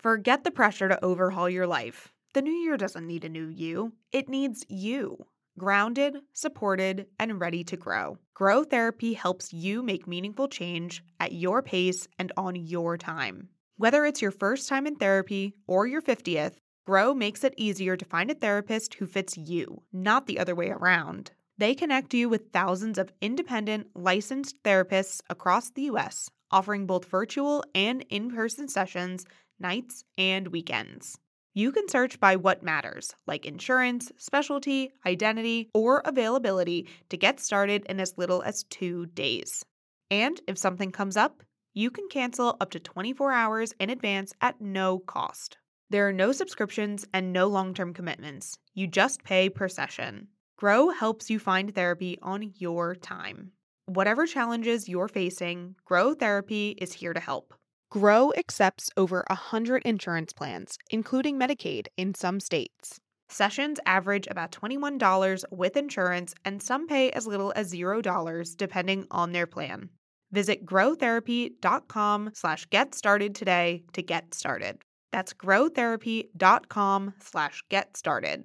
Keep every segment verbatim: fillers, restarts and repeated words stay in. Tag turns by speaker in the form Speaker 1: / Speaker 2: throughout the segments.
Speaker 1: Forget the pressure to overhaul your life. The new year doesn't need a new you. It needs you. Grounded, supported, and ready to grow. Grow Therapy helps you make meaningful change at your pace and on your time. Whether it's your first time in therapy or your fiftieth, Grow makes it easier to find a therapist who fits you, not the other way around. They connect you with thousands of independent, licensed therapists across the U S, offering both virtual and in-person sessions, nights and weekends. You can search by what matters, like insurance, specialty, identity, or availability to get started in as little as two days. And if something comes up, you can cancel up to twenty-four hours in advance at no cost. There are no subscriptions and no long-term commitments. You just pay per session. Grow helps you find therapy on your time. Whatever challenges you're facing, Grow Therapy is here to help. Grow accepts over one hundred insurance plans, including Medicaid in some states. Sessions average about twenty-one dollars with insurance, and some pay as little as zero dollars depending on their plan. Visit growtherapy.com slash get started today to get started. That's growtherapy.com slash get started.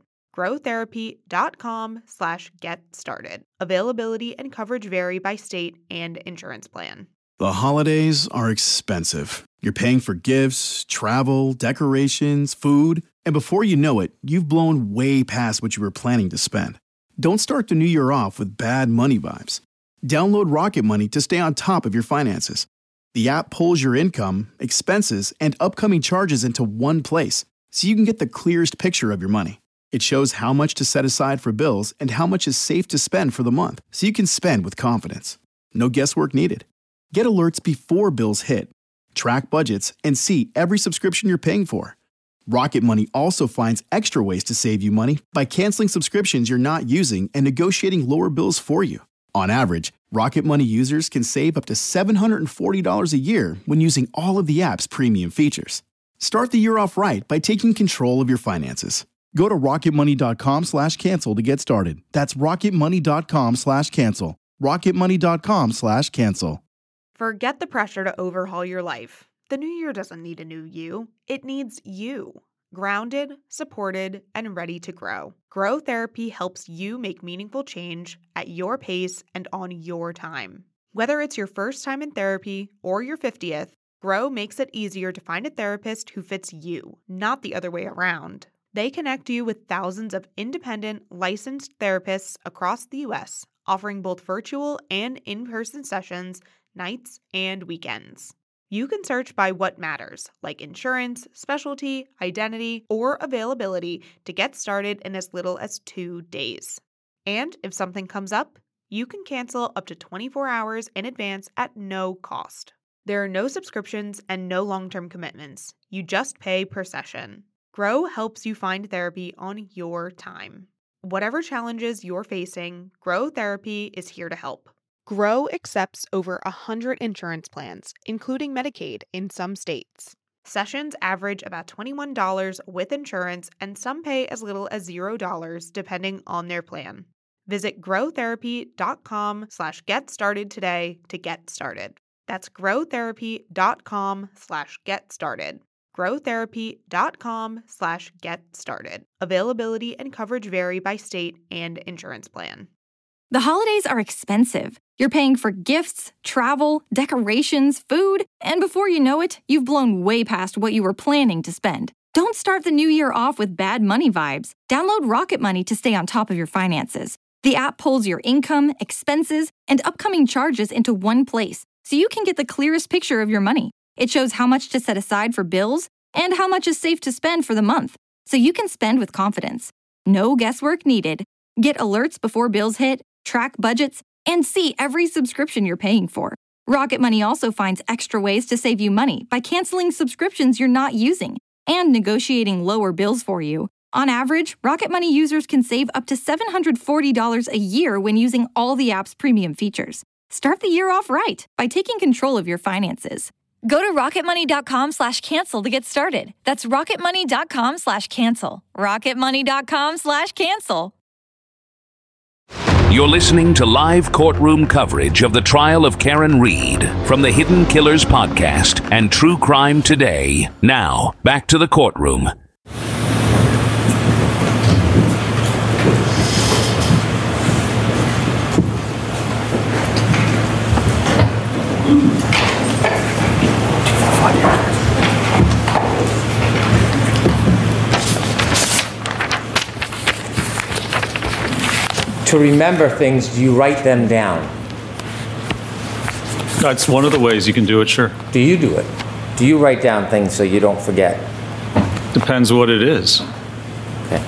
Speaker 1: growtherapy.com slash get started. Availability and coverage vary by state and insurance plan.
Speaker 2: The holidays are expensive. You're paying for gifts, travel, decorations, food, and before you know it, you've blown way past what you were planning to spend. Don't start the new year off with bad money vibes. Download Rocket Money to stay on top of your finances. The app pulls your income, expenses, and upcoming charges into one place, so you can get the clearest picture of your money. It shows how much to set aside for bills and how much is safe to spend for the month, so you can spend with confidence. No guesswork needed. Get alerts before bills hit, track budgets, and see every subscription you're paying for. Rocket Money also finds extra ways to save you money by canceling subscriptions you're not using and negotiating lower bills for you. On average, Rocket Money users can save up to seven hundred forty dollars a year when using all of the app's premium features. Start the year off right by taking control of your finances. Go to rocketmoney.com slash cancel to get started. That's rocketmoney.com slash cancel. rocketmoney.com slash cancel.
Speaker 1: Forget the pressure to overhaul your life. The new year doesn't need a new you. It needs you. Grounded, supported, and ready to grow. Grow Therapy helps you make meaningful change at your pace and on your time. Whether it's your first time in therapy or your fiftieth, Grow makes it easier to find a therapist who fits you, not the other way around. They connect you with thousands of independent, licensed therapists across the U S, offering both virtual and in-person sessions, nights and weekends. You can search by what matters, like insurance, specialty, identity, or availability to get started in as little as two days. And if something comes up, you can cancel up to twenty-four hours in advance at no cost. There are no subscriptions and no long-term commitments. You just pay per session. Grow helps you find therapy on your time. Whatever challenges you're facing, Grow Therapy is here to help. Grow accepts over one hundred insurance plans, including Medicaid in some states. Sessions average about twenty-one dollars with insurance, and some pay as little as zero dollars depending on their plan. Visit growtherapy.com slash get started today to get started. That's growtherapy.com slash get started. growtherapy.com slash get started. Availability and coverage vary by state and insurance plan.
Speaker 3: The holidays are expensive. You're paying for gifts, travel, decorations, food, and before you know it, you've blown way past what you were planning to spend. Don't start the new year off with bad money vibes. Download Rocket Money to stay on top of your finances. The app pulls your income, expenses, and upcoming charges into one place, so you can get the clearest picture of your money. It shows how much to set aside for bills and how much is safe to spend for the month, so you can spend with confidence. No guesswork needed. Get alerts before bills hit, track budgets, and see every subscription you're paying for. Rocket Money also finds extra ways to save you money by canceling subscriptions you're not using and negotiating lower bills for you. On average, Rocket Money users can save up to seven hundred forty dollars a year when using all the app's premium features. Start the year off right by taking control of your finances. Go to rocketmoney.com slash cancel to get started. That's rocketmoney.com slash cancel. rocketmoney.com slash cancel.
Speaker 4: You're listening to live courtroom coverage of the trial of Karen Read from the Hidden Killers podcast and True Crime Today. Now, back to the courtroom.
Speaker 5: To remember things, do you write them down?
Speaker 6: That's one of the ways you can do it, sure.
Speaker 5: Do you do it? Do you write down things so you don't forget?
Speaker 6: Depends what it is.
Speaker 5: Okay.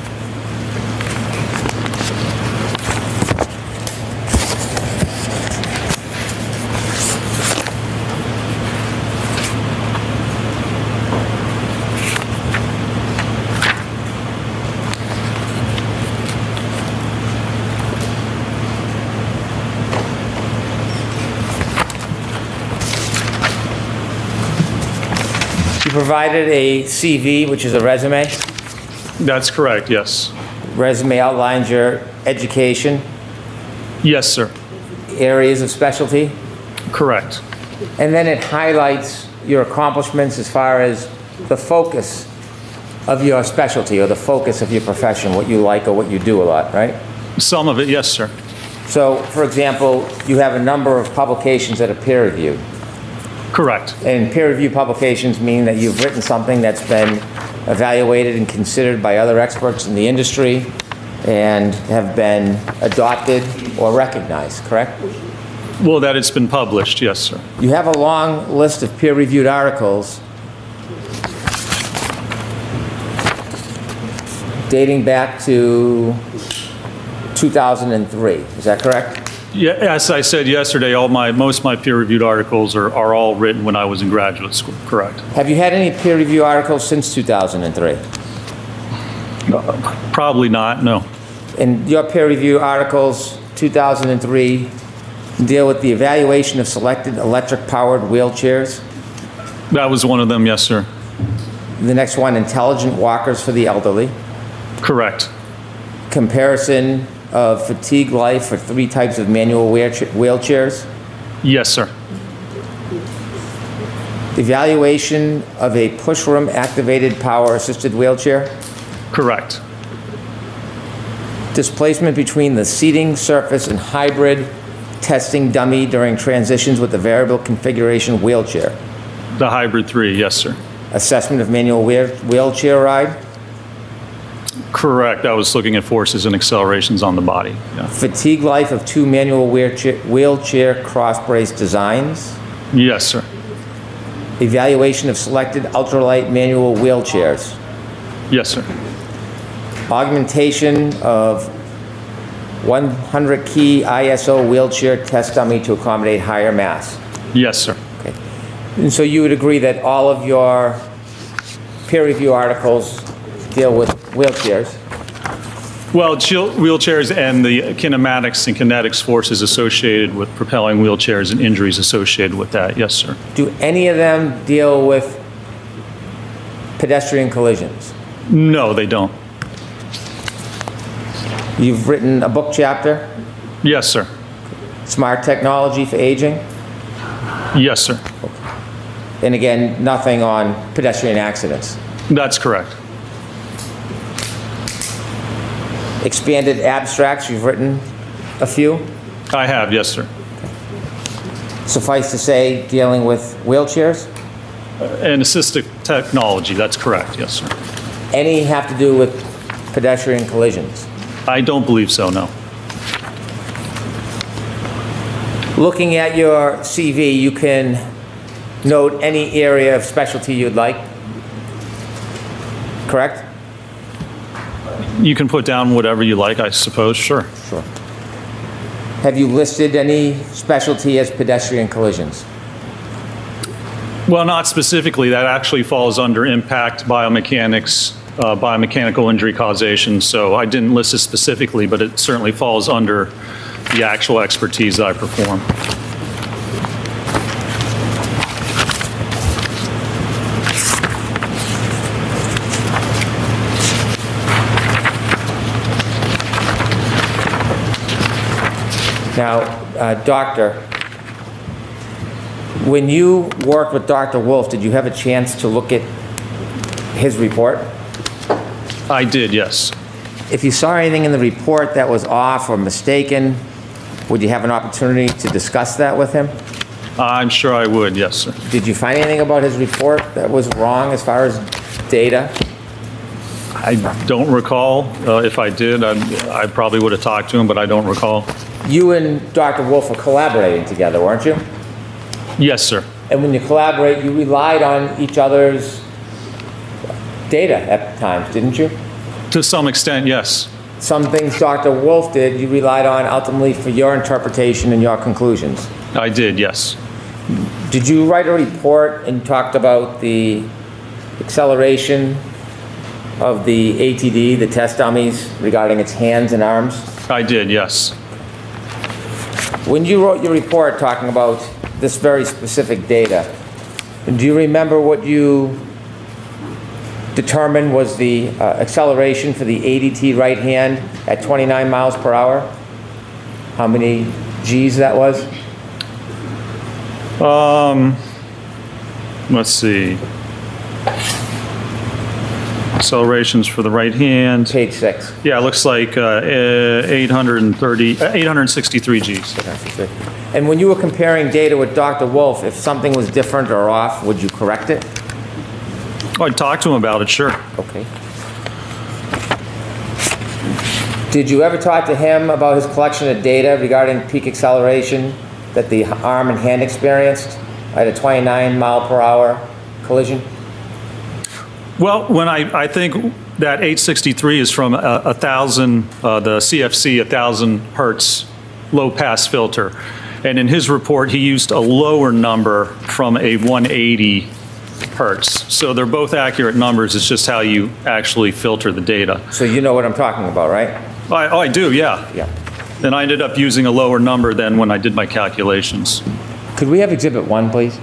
Speaker 5: Provided a C V, which is a resume.
Speaker 6: That's correct, yes.
Speaker 5: Resume outlines your education.
Speaker 6: Yes, sir.
Speaker 5: Areas of specialty.
Speaker 6: Correct.
Speaker 5: And then it highlights your accomplishments as far as the focus of your specialty or the focus of your profession, what you like or what you do a lot, right?
Speaker 6: Some of it, yes, sir.
Speaker 5: So, for example, you have a number of publications that are peer-reviewed.
Speaker 6: Correct.
Speaker 5: And peer-reviewed publications mean that you've written something that's been evaluated and considered by other experts in the industry and have been adopted or recognized, correct?
Speaker 6: Well, that it's been published, yes, sir.
Speaker 5: You have a long list of peer-reviewed articles dating back to two thousand three. Is that correct?
Speaker 6: Yeah, as I said yesterday, all my most of my peer-reviewed articles are, are all written when I was in graduate school, correct.
Speaker 5: Have you had any peer-reviewed articles since two thousand three?
Speaker 6: Uh, probably not, no.
Speaker 5: And your peer-reviewed articles, two thousand three, deal with the evaluation of selected electric-powered wheelchairs?
Speaker 6: That was one of them, yes, sir.
Speaker 5: The next one, intelligent walkers for the elderly.
Speaker 6: Correct.
Speaker 5: Comparison of fatigue life for three types of manual wheelchairs?
Speaker 6: Yes, sir.
Speaker 5: Evaluation of a pushroom activated power assisted wheelchair?
Speaker 6: Correct.
Speaker 5: Displacement between the seating surface and hybrid testing dummy during transitions with the variable configuration wheelchair?
Speaker 6: The hybrid three, yes, sir.
Speaker 5: Assessment of manual wheel wheelchair ride?
Speaker 6: Correct. I was looking at forces and accelerations on the body. Yeah.
Speaker 5: Fatigue life of two manual wheelchair, wheelchair cross-brace designs?
Speaker 6: Yes, sir.
Speaker 5: Evaluation of selected ultralight manual wheelchairs?
Speaker 6: Yes, sir.
Speaker 5: Augmentation of one hundred key I S O wheelchair test dummy to accommodate higher mass?
Speaker 6: Yes, sir.
Speaker 5: Okay. And so you would agree that all of your peer review articles deal with wheelchairs?
Speaker 6: Well, wheelchairs and the kinematics and kinetics forces associated with propelling wheelchairs and injuries associated with that. Yes, sir.
Speaker 5: Do any of them deal with pedestrian collisions?
Speaker 6: No, they don't.
Speaker 5: You've written a book chapter?
Speaker 6: Yes, sir.
Speaker 5: Smart technology for aging?
Speaker 6: Yes, sir.
Speaker 5: And again, nothing on pedestrian accidents?
Speaker 6: That's correct.
Speaker 5: Expanded abstracts, you've written a few?
Speaker 6: I have, yes, sir.
Speaker 5: Suffice to say, dealing with wheelchairs?
Speaker 6: Uh, and assistive technology, that's correct, yes, sir.
Speaker 5: Any have to do with pedestrian collisions?
Speaker 6: I don't believe so, no.
Speaker 5: Looking at your C V, you can note any area of specialty you'd like, correct?
Speaker 6: You can put down whatever you like, I suppose, sure.
Speaker 5: Sure. Have you listed any specialty as pedestrian collisions?
Speaker 6: Well, not specifically. That actually falls under impact biomechanics, uh, biomechanical injury causation. So I didn't list it specifically, but it certainly falls under the actual expertise that I perform.
Speaker 5: Now, uh, Doctor, when you worked with Doctor Wolf, did you have a chance to look at his report?
Speaker 6: I did, yes.
Speaker 5: If you saw anything in the report that was off or mistaken, would you have an opportunity to discuss that with him?
Speaker 6: I'm sure I would, yes, sir.
Speaker 5: Did you find anything about his report that was wrong as far as data?
Speaker 6: I don't recall. Uh, if I did, I, I probably would have talked to him, but I don't recall.
Speaker 5: You and Doctor Wolf were collaborating together, weren't you?
Speaker 6: Yes, sir.
Speaker 5: And when you collaborate, you relied on each other's data at times, didn't you?
Speaker 6: To some extent, yes.
Speaker 5: Some things Doctor Wolf did, you relied on ultimately for your interpretation and your conclusions.
Speaker 6: I did, yes.
Speaker 5: Did you write a report and talked about the acceleration of the A T D, the test dummies, regarding its hands and arms?
Speaker 6: I did, yes.
Speaker 5: When you wrote your report talking about this very specific data, do you remember what you determined was the uh, acceleration for the A D T right hand at twenty-nine miles per hour? How many G's that was?
Speaker 6: Um, let's see. Accelerations for the right hand.
Speaker 5: Page six.
Speaker 6: Yeah, it looks like uh, eight hundred thirty, uh, eight hundred sixty-three Gs.
Speaker 5: And when you were comparing data with Doctor Wolf, if something was different or off, would you correct it?
Speaker 6: Oh, I'd talk to him about it, sure.
Speaker 5: Okay. Did you ever talk to him about his collection of data regarding peak acceleration that the arm and hand experienced at a twenty-nine mile per hour collision?
Speaker 6: Well, when I, I think that eight sixty-three is from a, a thousand, uh, the C F C, a thousand hertz low pass filter. And in his report, he used a lower number from a one eighty hertz. So they're both accurate numbers. It's just how you actually filter the data.
Speaker 5: So you know what I'm talking about, right?
Speaker 6: I, oh, I do, yeah.
Speaker 5: Yeah.
Speaker 6: And I ended up using a lower number than when I did my calculations.
Speaker 5: Could we have exhibit one, please?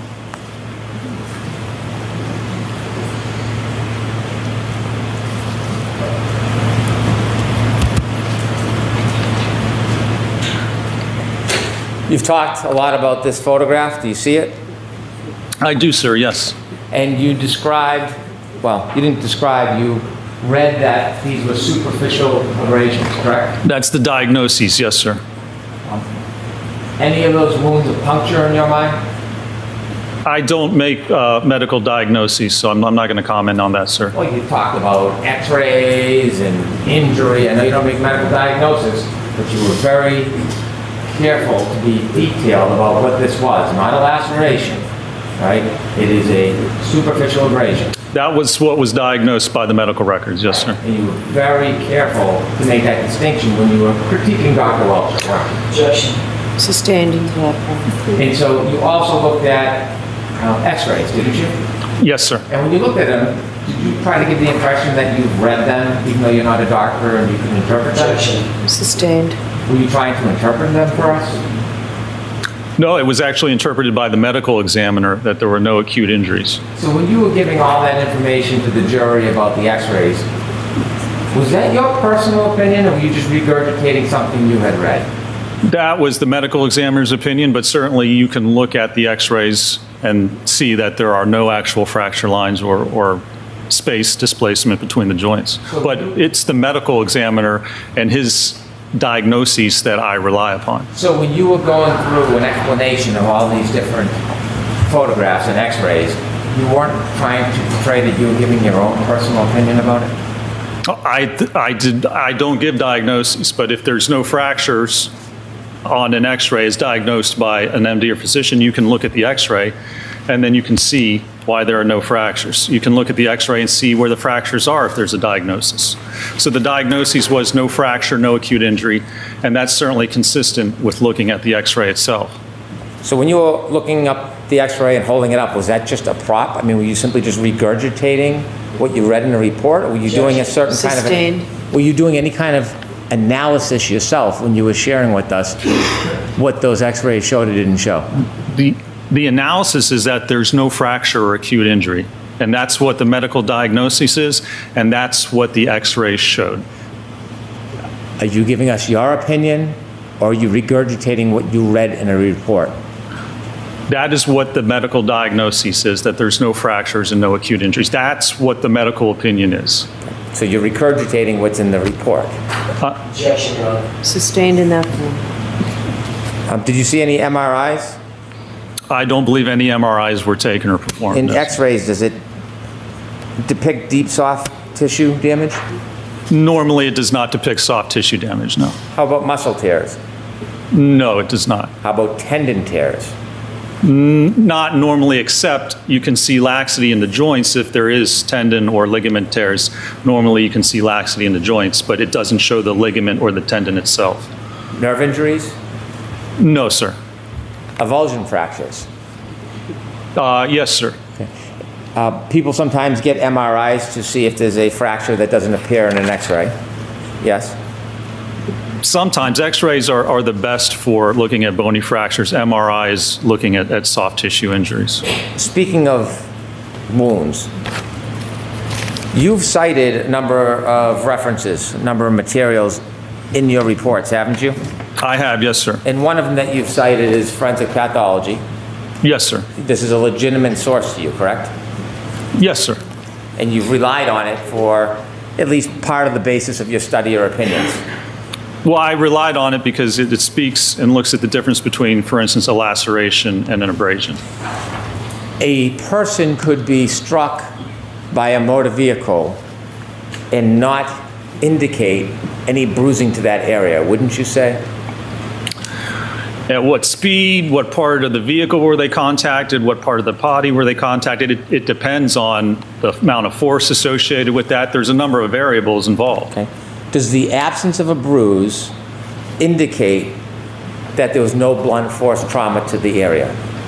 Speaker 5: You've talked a lot about this photograph. Do you see it?
Speaker 6: I do, sir, yes.
Speaker 5: And you described, well, you didn't describe, you read that these were superficial abrasions, correct?
Speaker 6: That's the diagnoses, yes, sir.
Speaker 5: Any of those wounds a puncture in your mind?
Speaker 6: I don't make uh, medical diagnoses, so I'm, I'm not going to comment on that, sir.
Speaker 5: Well, you talked about x-rays and injury. I know you don't make medical diagnosis, but you were very careful to be detailed about what this was. Not a laceration, right? It is a superficial abrasion.
Speaker 6: That was what was diagnosed by the medical records, yes, sir.
Speaker 5: And you were very careful to make that distinction when you were critiquing Doctor Welch.
Speaker 7: Objection. Sustained into that.
Speaker 5: And so you also looked at uh, x-rays, didn't you?
Speaker 6: Yes, sir.
Speaker 5: And when you looked at them, did you try to give the impression that you've read them, even though you're not a doctor and you can interpret them?
Speaker 7: Objection. Sustained.
Speaker 5: Were you trying to interpret them for us?
Speaker 6: No, it was actually interpreted by the medical examiner that there were no acute injuries.
Speaker 5: So when you were giving all that information to the jury about the x-rays, was that your personal opinion, or were you just regurgitating something you had read?
Speaker 6: That was the medical examiner's opinion, but certainly you can look at the x-rays and see that there are no actual fracture lines or, or space displacement between the joints. But it's the medical examiner and his diagnoses that I rely upon.
Speaker 5: So when you were going through an explanation of all these different photographs and x-rays, you weren't trying to portray that you were giving your own personal opinion about it?
Speaker 6: I, I, did, I don't give diagnoses, but if there's no fractures on an x-ray as diagnosed by an M D or physician, you can look at the x-ray and then you can see why there are no fractures. You can look at the x-ray and see where the fractures are if there's a diagnosis. So the diagnosis was no fracture, no acute injury, and that's certainly consistent with looking at the x-ray itself.
Speaker 5: So when you were looking up the x-ray and holding it up, was that just a prop? I mean, were you simply just regurgitating what you read in the report, or were you doing a certain
Speaker 7: Sustained.
Speaker 5: kind of, were you doing any kind of analysis yourself when you were sharing with us what those x-rays showed or didn't show?
Speaker 6: The, the analysis is that there's no fracture or acute injury, and that's what the medical diagnosis is, and that's what the x-rays showed.
Speaker 5: Are you giving us your opinion or are you regurgitating what you read in a report?
Speaker 6: That is what the medical diagnosis is, that there's no fractures and no acute injuries. That's what the medical opinion is.
Speaker 5: So you're regurgitating what's in the report.
Speaker 6: Uh,
Speaker 7: Objection, Your Honor. Sustained in that form.
Speaker 5: Um, did you see any M R Is?
Speaker 6: I don't believe any M R Is were taken or performed.
Speaker 5: In
Speaker 6: no.
Speaker 5: X-rays, does it depict deep soft tissue damage?
Speaker 6: Normally, it does not depict soft tissue damage, no.
Speaker 5: How about muscle tears?
Speaker 6: No, it does not.
Speaker 5: How about tendon tears?
Speaker 6: Not normally, except you can see laxity in the joints if there is tendon or ligament tears. Normally, you can see laxity in the joints, but it doesn't show the ligament or the tendon itself.
Speaker 5: Nerve injuries?
Speaker 6: No, sir.
Speaker 5: Avulsion fractures?
Speaker 6: Uh, yes, sir.
Speaker 5: Uh, people sometimes get M R Is to see if there's a fracture that doesn't appear in an X-ray. Yes?
Speaker 6: Sometimes X-rays are, are the best for looking at bony fractures. M R Is looking at, at soft tissue injuries.
Speaker 5: Speaking of wounds, you've cited a number of references, a number of materials in your reports, haven't you?
Speaker 6: I have, yes, sir.
Speaker 5: And one of them that you've cited is forensic pathology.
Speaker 6: Yes, sir.
Speaker 5: This is a legitimate source to you, correct?
Speaker 6: Yes, sir.
Speaker 5: And you've relied on it for at least part of the basis of your study or opinions.
Speaker 6: Well, I relied on it because it, it speaks and looks at the difference between, for instance, a laceration and an abrasion.
Speaker 5: A person could be struck by a motor vehicle and not indicate any bruising to that area, wouldn't you say?
Speaker 6: At what speed, what part of the vehicle were they contacted, what part of the body were they contacted? It, it depends on the amount of force associated with that. There's a number of variables involved.
Speaker 5: Okay. Does the absence of a bruise indicate that there was no blunt force trauma to the area?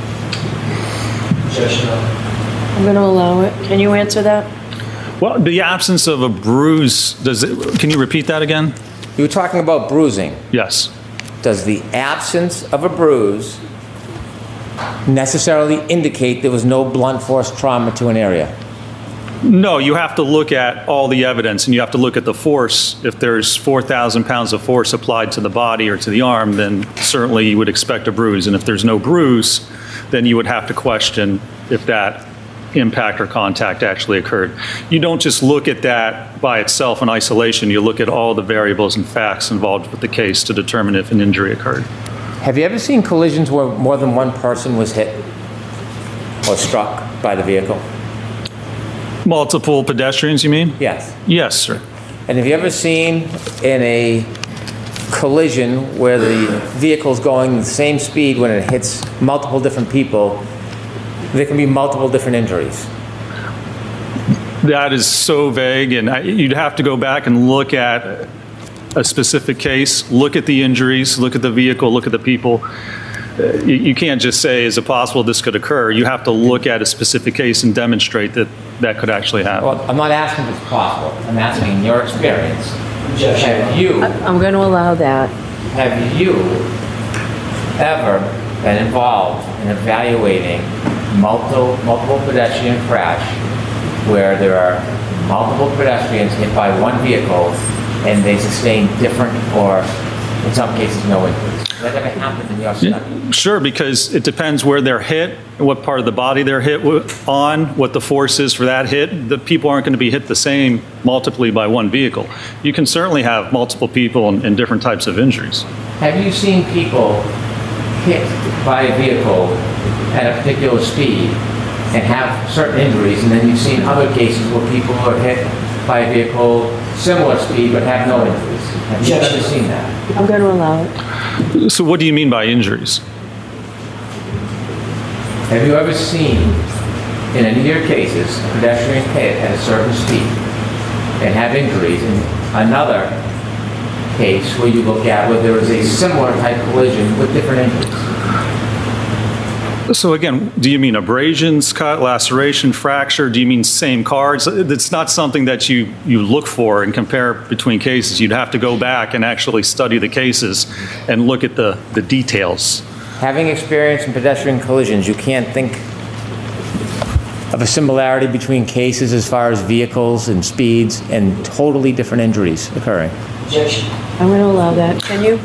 Speaker 7: Objection, Your Honor. I'm going to allow it. Can you answer that?
Speaker 6: Well, the absence of a bruise, does it, can you repeat that again?
Speaker 5: You were talking about bruising.
Speaker 6: Yes.
Speaker 5: Does the absence of a bruise necessarily indicate there was no blunt force trauma to an area?
Speaker 6: No, you have to look at all the evidence, and you have to look at the force. If there's four thousand pounds of force applied to the body or to the arm, then certainly you would expect a bruise. And if there's no bruise, then you would have to question if that impact or contact actually occurred. You don't just look at that by itself in isolation. You look at all the variables and facts involved with the case to determine if an injury occurred.
Speaker 5: Have you ever seen collisions where more than one person was hit or struck by the vehicle?
Speaker 6: Multiple pedestrians, you mean?
Speaker 5: Yes.
Speaker 6: Yes, sir.
Speaker 5: And have you ever seen in a collision where the vehicle's going the same speed when it hits multiple different people, there can be multiple different injuries?
Speaker 6: That is so vague, and I, you'd have to go back and look at a specific case, look at the injuries, look at the vehicle, look at the people. Uh, you, you can't just say, is it possible this could occur? You have to look at a specific case and demonstrate that that could actually happen.
Speaker 5: Well, I'm not asking if it's possible. I'm asking in your experience.
Speaker 7: Objection.
Speaker 5: Have you,
Speaker 7: I'm going to allow that.
Speaker 5: have you ever been involved in evaluating multiple, multiple pedestrian crash where there are multiple pedestrians hit by one vehicle and they sustain different or, in some cases, no injuries? Has that ever happened in your study?
Speaker 6: Yeah, sure, because it depends where they're hit, what part of the body they're hit on, what the force is for that hit. The people aren't going to be hit the same multiply by one vehicle. You can certainly have multiple people and, and different types of injuries.
Speaker 5: Have you seen people hit by a vehicle at a particular speed and have certain injuries, and then you've seen other cases where people are hit by a vehicle similar speed but have no injuries? Have you ever seen that?
Speaker 7: I'm going to allow it.
Speaker 6: So what do you mean by injuries?
Speaker 5: Have you ever seen, in any of your cases, a pedestrian hit at a certain speed and have injuries, and another case where you look at where there is a similar type collision with different injuries?
Speaker 6: So again, do you mean abrasions, cut, laceration, fracture? Do you mean same cars? It's not something that you, you look for and compare between cases. You'd have to go back and actually study the cases and look at the, the details.
Speaker 5: Having experience in pedestrian collisions, you can't think of a similarity between cases as far as vehicles and speeds and totally different injuries occurring?
Speaker 7: Objection. I'm going to allow that. Can you?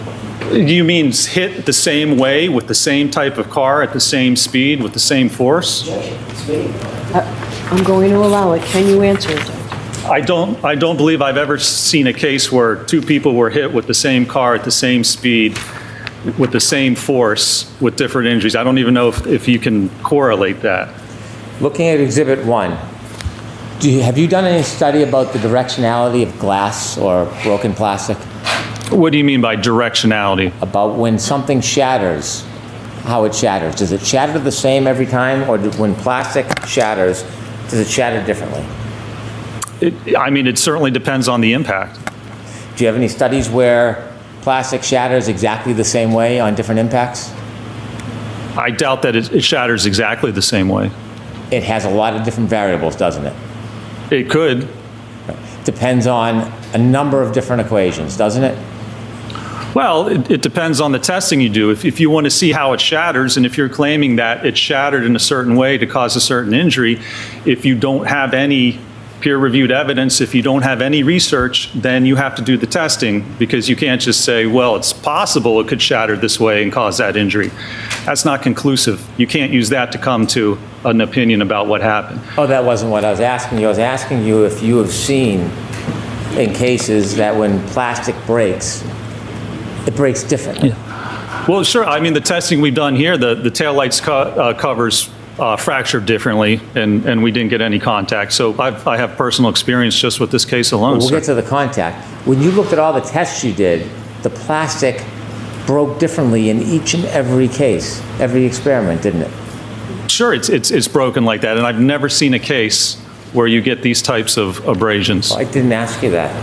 Speaker 6: You mean hit the same way with the same type of car at the same speed with the same force?
Speaker 7: I'm going to allow it. Can you answer it?
Speaker 6: I don't, I don't believe I've ever seen a case where two people were hit with the same car at the same speed, with the same force, with different injuries. I don't even know if, if you can correlate that.
Speaker 5: Looking at Exhibit one, do you, have you done any study about the directionality of glass or broken plastic?
Speaker 6: What do you mean by directionality?
Speaker 5: About when something shatters, how it shatters. Does it shatter the same every time, or do, when plastic shatters, does it shatter differently?
Speaker 6: It, I mean, it certainly depends on the impact.
Speaker 5: Do you have any studies where plastic shatters exactly the same way on different impacts?
Speaker 6: I doubt that it, it shatters exactly the same way.
Speaker 5: It has a lot of different variables, doesn't it?
Speaker 6: It could.
Speaker 5: Depends on a number of different equations, doesn't it?
Speaker 6: Well, it, it depends on the testing you do. If, if you want to see how it shatters, and if you're claiming that it shattered in a certain way to cause a certain injury, if you don't have any peer-reviewed evidence, if you don't have any research, then you have to do the testing, because you can't just say, well, it's possible it could shatter this way and cause that injury. That's not conclusive. You can't use that to come to an opinion about what happened.
Speaker 5: Oh, that wasn't what I was asking you. I was asking you if you have seen in cases that when plastic breaks, it breaks differently.
Speaker 6: Yeah. Well, sure. I mean, the testing we've done here, the, the taillights co uh, covers uh, fractured differently, and, and we didn't get any contact. So I've, I have personal experience just with this case alone.
Speaker 5: Well, we'll
Speaker 6: sir.
Speaker 5: get to the contact. When you looked at all the tests you did, the plastic broke differently in each and every case, every experiment, didn't it?
Speaker 6: Sure, it's, it's, it's broken like that, and I've never seen a case where you get these types of abrasions.
Speaker 5: Well, I didn't ask you that.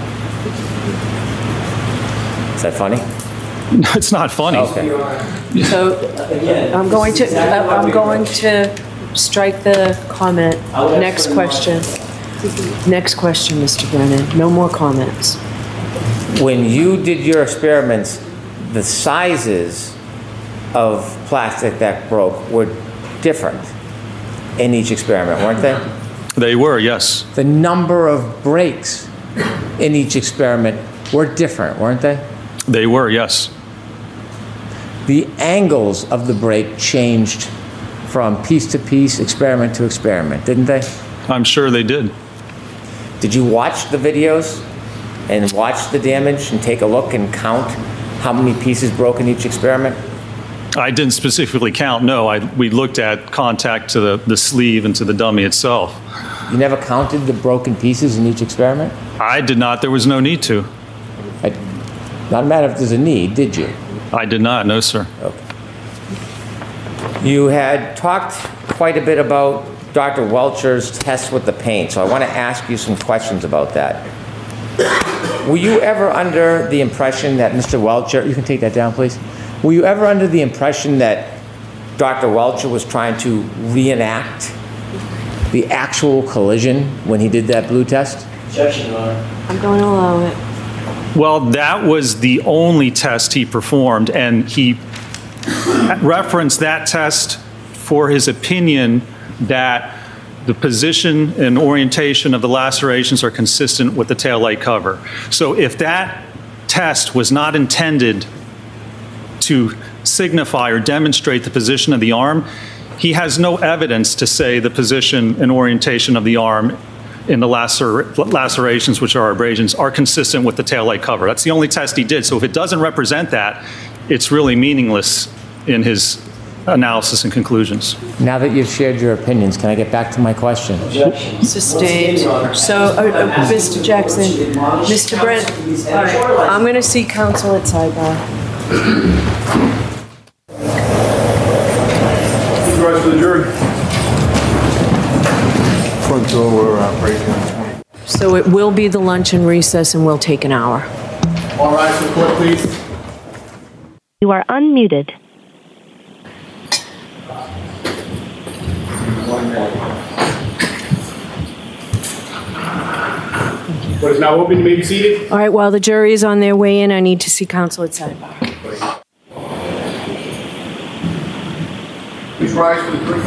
Speaker 5: Is that funny?
Speaker 6: It's not funny.
Speaker 5: Okay.
Speaker 7: So I'm going to, I'm going to strike the comment. Next question. Next question, Mister Brennan. No more comments.
Speaker 5: When you did your experiments, the sizes of plastic that broke were different in each experiment, weren't they?
Speaker 6: They were, yes.
Speaker 5: The number of breaks in each experiment were different, weren't they?
Speaker 6: They were, yes.
Speaker 5: The angles of the break changed from piece to piece, experiment to experiment, didn't they?
Speaker 6: I'm sure they did.
Speaker 5: Did you watch the videos and watch the damage and take a look and count how many pieces broke in each experiment?
Speaker 6: I didn't specifically count, no. I, we looked at contact to the, the sleeve and to the dummy itself.
Speaker 5: You never counted the broken pieces in each experiment?
Speaker 6: I did not. There was no need to.
Speaker 5: I, not a matter if there's a need, did you?
Speaker 6: I did not, no, sir.
Speaker 5: Okay. You had talked quite a bit about Doctor Welcher's test with the paint, so I want to ask you some questions about that. Were you ever under the impression that Mister Welcher, you can take that down, please. Were you ever under the impression that Doctor Welcher was trying to reenact the actual collision when he did that blue test?
Speaker 7: Objection, Your Honor. I'm going to allow it.
Speaker 6: Well, that was the only test he performed, and he referenced that test for his opinion that the position and orientation of the lacerations are consistent with the taillight cover. So if that test was not intended to signify or demonstrate the position of the arm, he has no evidence to say the position and orientation of the arm in the lacer lacerations, which are abrasions, are consistent with the taillight cover. That's the only test he did. So if it doesn't represent that, it's really meaningless in his analysis and conclusions.
Speaker 5: Now that you've shared your opinions, can I get back to my question?
Speaker 7: Sustained. So, uh, uh, Mister Jackson, Mister Brent, all right, I'm going to see counsel at sidebar.
Speaker 8: Please rise for the jury. Front door, we're uh, breaking on twenty.
Speaker 7: So it will be the lunch and recess, and we'll take an hour.
Speaker 8: All rise for the court, please.
Speaker 9: You are unmuted.
Speaker 8: Court is now open. You may be seated.
Speaker 7: All right, while the jury is on their way in, I need to see counsel at sidebar.
Speaker 8: Please rise for the jury.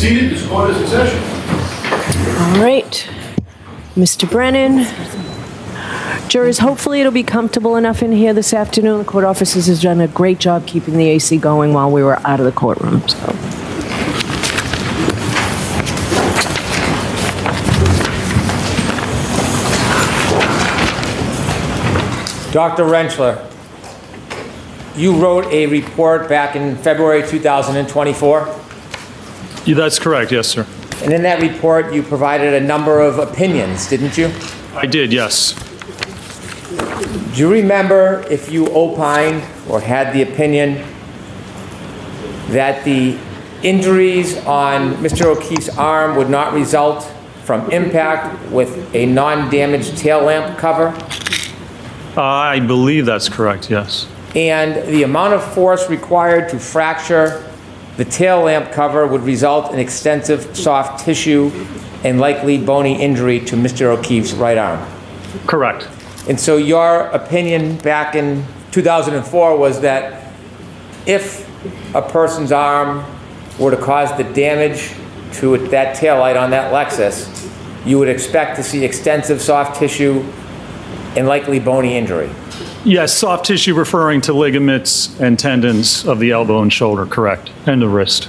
Speaker 8: seated. This court is in session.
Speaker 7: All right. Mister Brennan. Jurors, hopefully it'll be comfortable enough in here this afternoon. The court officers have done a great job keeping the A C going while we were out of the courtroom. So.
Speaker 5: Doctor Rentschler, you wrote a report back in February two thousand twenty-four?
Speaker 6: Yeah, that's correct, yes, sir.
Speaker 5: And in that report, you provided a number of opinions, didn't you?
Speaker 6: I did, yes.
Speaker 5: Do you remember if you opined or had the opinion that the injuries on Mister O'Keefe's arm would not result from impact with a non-damaged tail lamp cover?
Speaker 6: Uh, I believe that's correct, yes.
Speaker 5: And the amount of force required to fracture the tail lamp cover would result in extensive soft tissue and likely bony injury to Mister O'Keefe's right arm.
Speaker 6: Correct.
Speaker 5: And so your opinion back in two thousand four was that if a person's arm were to cause the damage to that taillight on that Lexus, you would expect to see extensive soft tissue and likely bony injury.
Speaker 6: Yes, soft tissue referring to ligaments and tendons of the elbow and shoulder, correct, and the wrist.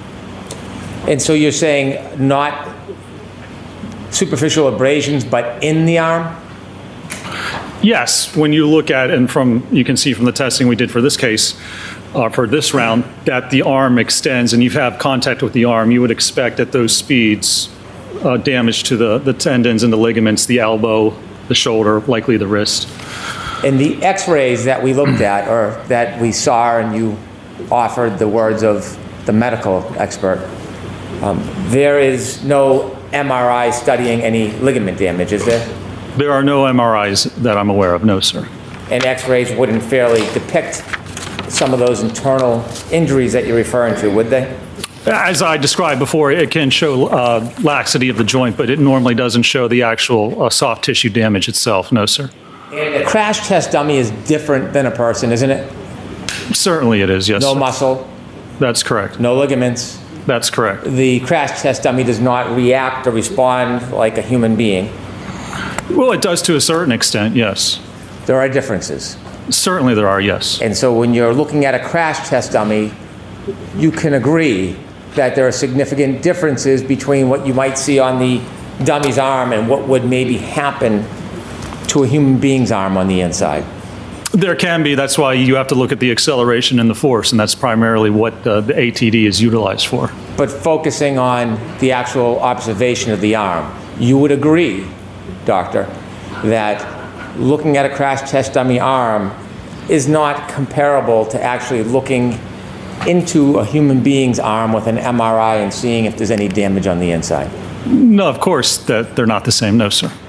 Speaker 5: And so you're saying not superficial abrasions, but in the arm?
Speaker 6: Yes, when you look at, and from, you can see from the testing we did for this case, uh, for this round, that the arm extends and you have contact with the arm, you would expect at those speeds uh, damage to the, the tendons and the ligaments, the elbow, the shoulder, likely the wrist.
Speaker 5: In the x-rays that we looked at, or that we saw, and you offered the words of the medical expert, um, there is no M R I studying any ligament damage, is there?
Speaker 6: There are no M R Is that I'm aware of, no, sir.
Speaker 5: And x-rays wouldn't fairly depict some of those internal injuries that you're referring to, would they?
Speaker 6: As I described before, it can show uh, laxity of the joint, but it normally doesn't show the actual uh, soft tissue damage itself, no, sir.
Speaker 5: And a crash test dummy is different than a person, isn't it?
Speaker 6: Certainly it is, yes.
Speaker 5: No
Speaker 6: sir.
Speaker 5: muscle.
Speaker 6: That's correct.
Speaker 5: No ligaments.
Speaker 6: That's correct.
Speaker 5: The crash test dummy does not react or respond like a human being.
Speaker 6: Well, it does to a certain extent, yes.
Speaker 5: There are differences.
Speaker 6: Certainly there are, yes.
Speaker 5: And so when you're looking at a crash test dummy, you can agree that there are significant differences between what you might see on the dummy's arm and what would maybe happen to a human being's arm on the inside.
Speaker 6: There can be. That's why you have to look at the acceleration and the force, and that's primarily what uh, the A T D is utilized for.
Speaker 5: But focusing on the actual observation of the arm, you would agree, doctor, that looking at a crash test dummy arm is not comparable to actually looking into a human being's arm with an M R I and seeing if there's any damage on the inside.
Speaker 6: No, of course, that they're not the same, no, sir.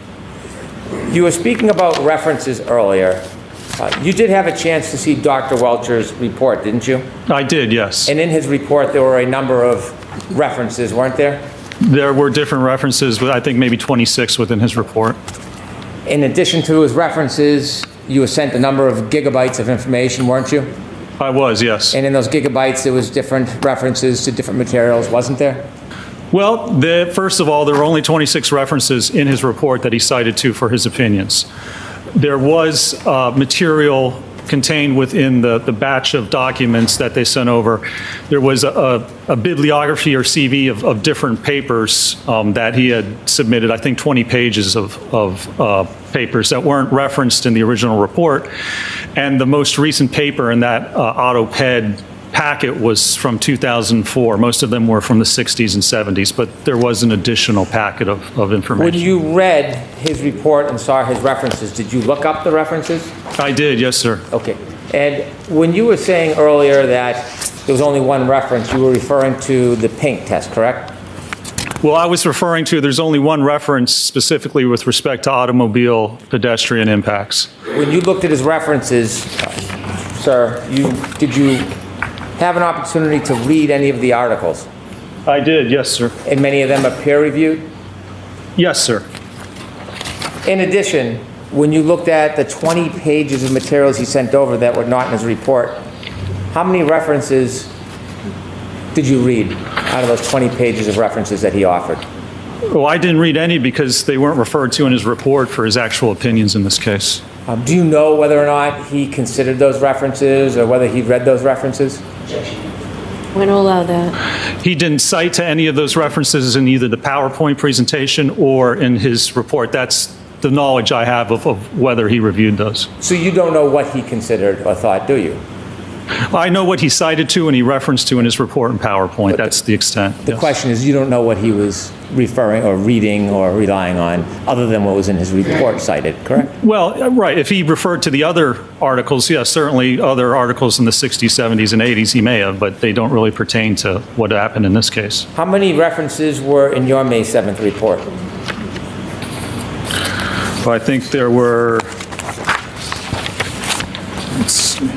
Speaker 5: You were speaking about references earlier. Uh, you did have a chance to see Doctor Welcher's report, didn't you?
Speaker 6: I did, yes.
Speaker 5: And in his report, there were a number of references, weren't there?
Speaker 6: There were different references, but I think maybe twenty-six within his report.
Speaker 5: In addition to his references, you were sent a number of gigabytes of information, weren't you?
Speaker 6: I was, yes.
Speaker 5: And in those gigabytes, there was different references to different materials, wasn't there?
Speaker 6: Well, the, first of all, there were only twenty-six references in his report that he cited to for his opinions. There was uh, material contained within the, the batch of documents that they sent over. There was a, a, a bibliography or C V of, of different papers um, that he had submitted, I think twenty pages of, of uh, papers that weren't referenced in the original report. And the most recent paper in that uh, AutoPed packet was from two thousand four. Most of them were from the sixties and seventies, but there was an additional packet of, of information.
Speaker 5: When you read his report and saw his references, did you look up the references?
Speaker 6: I did, yes, sir.
Speaker 5: Okay. And when you were saying earlier that there was only one reference, you were referring to the paint test, correct?
Speaker 6: Well, I was referring to, there's only one reference specifically with respect to automobile pedestrian impacts.
Speaker 5: When you looked at his references, sir, you, did you have an opportunity to read any of the articles?
Speaker 6: I did, yes, sir.
Speaker 5: And many of them are peer-reviewed?
Speaker 6: Yes, sir.
Speaker 5: In addition, when you looked at the twenty pages of materials he sent over that were not in his report, how many references did you read? out of those twenty pages of references that he offered?
Speaker 6: Well, I didn't read any because they weren't referred to in his report for his actual opinions in this case.
Speaker 5: Um, do you know whether or not he considered those references or whether he read those references?
Speaker 7: I'm going to allow that.
Speaker 6: He didn't cite to any of those references in either the PowerPoint presentation or in his report. That's the knowledge I have of, of whether he reviewed those.
Speaker 5: So you don't know what he considered or thought, do you?
Speaker 6: I know what he cited to and he referenced to in his report in PowerPoint. That's the extent.
Speaker 5: The
Speaker 6: yes.
Speaker 5: question is, you don't know what he was referring or reading or relying on other than what was in his report cited, correct?
Speaker 6: Well, right. If he referred to the other articles, yes, certainly other articles in the sixties, seventies, and eighties he may have, but they don't really pertain to what happened in this case.
Speaker 5: How many references were in your May seventh report?
Speaker 6: Well, I think there were, let's see.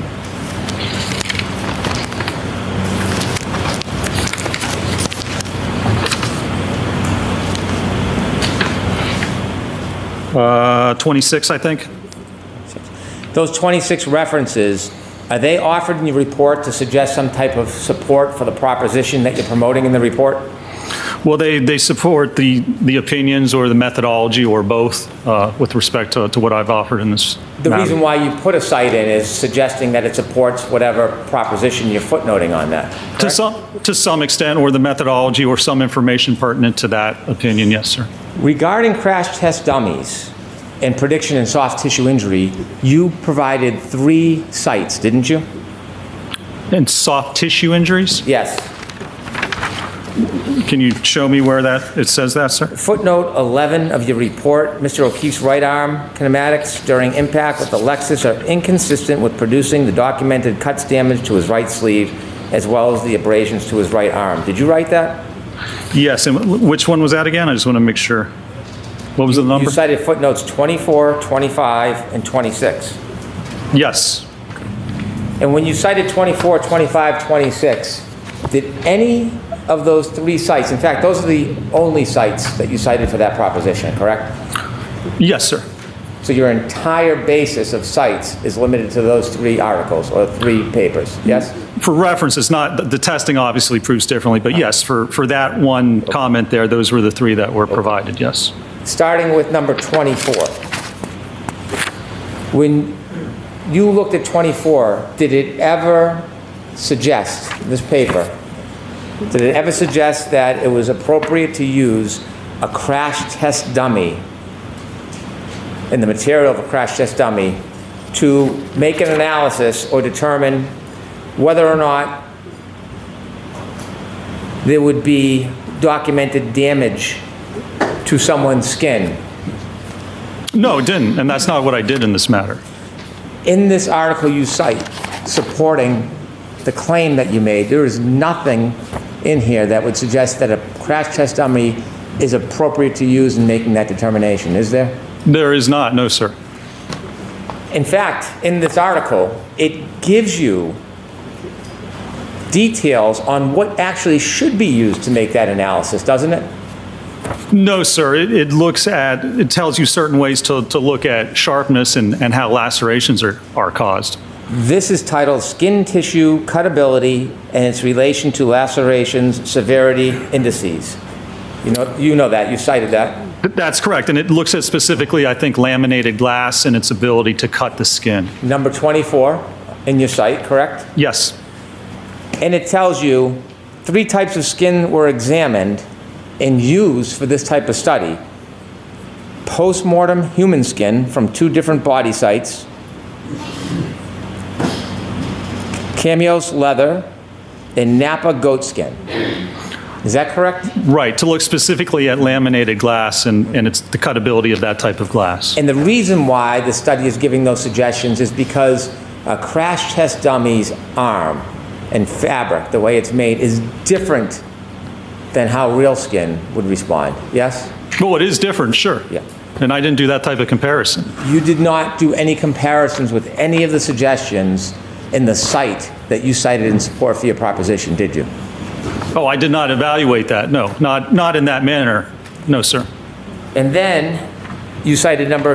Speaker 6: Uh, twenty-six, I think.
Speaker 5: Those twenty-six references, are they offered in your report to suggest some type of support for the proposition that you're promoting in the report?
Speaker 6: Well, they, they support the, the opinions or the methodology or both uh, with respect to, to what I've offered in this
Speaker 5: The
Speaker 6: matter.
Speaker 5: reason why you put a cite in is suggesting that it supports whatever proposition you're footnoting on that.
Speaker 6: To some, to some extent, or the methodology or some information pertinent to that opinion, yes, sir.
Speaker 5: Regarding crash test dummies and prediction in soft tissue injury, you provided three cites, didn't you?
Speaker 6: And soft tissue injuries?
Speaker 5: Yes.
Speaker 6: Can you show me where that, it says that, sir?
Speaker 5: Footnote eleven of your report, Mister O'Keefe's right arm kinematics during impact with the Lexus are inconsistent with producing the documented cuts damage to his right sleeve as well as the abrasions to his right arm. Did you write that?
Speaker 6: Yes, and which one was that again? I just want to make sure. What was the number?
Speaker 5: You cited footnotes twenty-four, twenty-five, and twenty-six.
Speaker 6: Yes.
Speaker 5: And when you cited twenty-four, twenty-five, twenty-six, did any of those three sites, in fact, those are the only sites that you cited for that proposition, correct?
Speaker 6: Yes, sir.
Speaker 5: So your entire basis of cites is limited to those three articles or three papers, yes?
Speaker 6: For reference, it's not, the, the testing obviously proves differently, but yes, for, for that one comment there, those were the three that were provided, yes.
Speaker 5: Starting with number twenty-four. When you looked at twenty-four, did it ever suggest, this paper, did it ever suggest that it was appropriate to use a crash test dummy in the material of a crash test dummy to make an analysis or determine whether or not there would be documented damage to someone's skin?
Speaker 6: No, it didn't, and that's not what I did in this matter.
Speaker 5: In this article you cite supporting the claim that you made, there is nothing in here that would suggest that a crash test dummy is appropriate to use in making that determination, is there?
Speaker 6: There is not, no, sir.
Speaker 5: In fact, in this article, it gives you details on what actually should be used to make that analysis, doesn't it?
Speaker 6: No, sir. It, it looks at, it tells you certain ways to, to look at sharpness and, and how lacerations are, are caused.
Speaker 5: This is titled Skin Tissue Cutability and its Relation to Lacerations Severity Indices. You know, you know that. You cited that.
Speaker 6: That's correct. And it looks at specifically, I think, laminated glass and its ability to cut the skin.
Speaker 5: Number twenty-four in your site, correct?
Speaker 6: Yes.
Speaker 5: And it tells you three types of skin were examined and used for this type of study. Post-mortem human skin from two different body sites, Cameos leather, and Napa goat skin. Is that correct?
Speaker 6: Right, to look specifically at laminated glass and, and it's the cutability of that type of glass.
Speaker 5: And the reason why the study is giving those suggestions is because a crash test dummy's arm and fabric, the way it's made, is different than how real skin would respond, yes?
Speaker 6: Well, it is different, sure.
Speaker 5: Yeah.
Speaker 6: And I didn't do that type of comparison.
Speaker 5: You did not do any comparisons with any of the suggestions in the site that you cited in support for your proposition, did you?
Speaker 6: Oh, I did not evaluate that, no. Not, not in that manner, no, sir.
Speaker 5: And then you cited number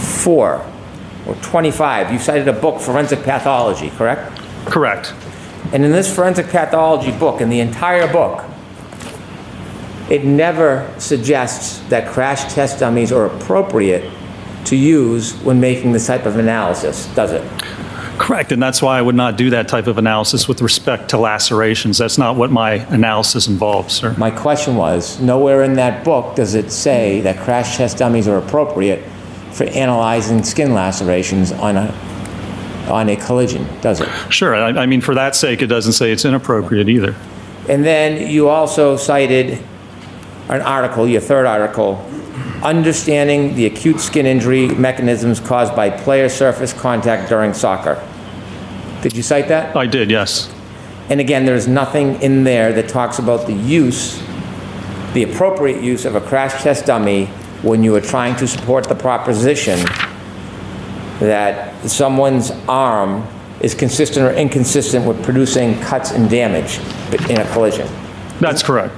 Speaker 5: twenty-four or twenty-five. You cited a book, Forensic Pathology, correct?
Speaker 6: Correct.
Speaker 5: And in this forensic pathology book, in the entire book, it never suggests that crash test dummies are appropriate to use when making this type of analysis, does it?
Speaker 6: Correct, and that's why I would not do that type of analysis with respect to lacerations. That's not what my analysis involves, sir.
Speaker 5: My question was, nowhere in that book does it say that crash test dummies are appropriate for analyzing skin lacerations on a on a collision, does it?
Speaker 6: Sure, I, I mean, for that sake, it doesn't say it's inappropriate either.
Speaker 5: And then you also cited an article, your third article, Understanding the Acute Skin Injury Mechanisms Caused by Player Surface Contact During Soccer. Did you cite that?
Speaker 6: I did, yes.
Speaker 5: And again, there's nothing in there that talks about the use, the appropriate use of a crash test dummy when you are trying to support the proposition that someone's arm is consistent or inconsistent with producing cuts and damage in a collision.
Speaker 6: That's correct.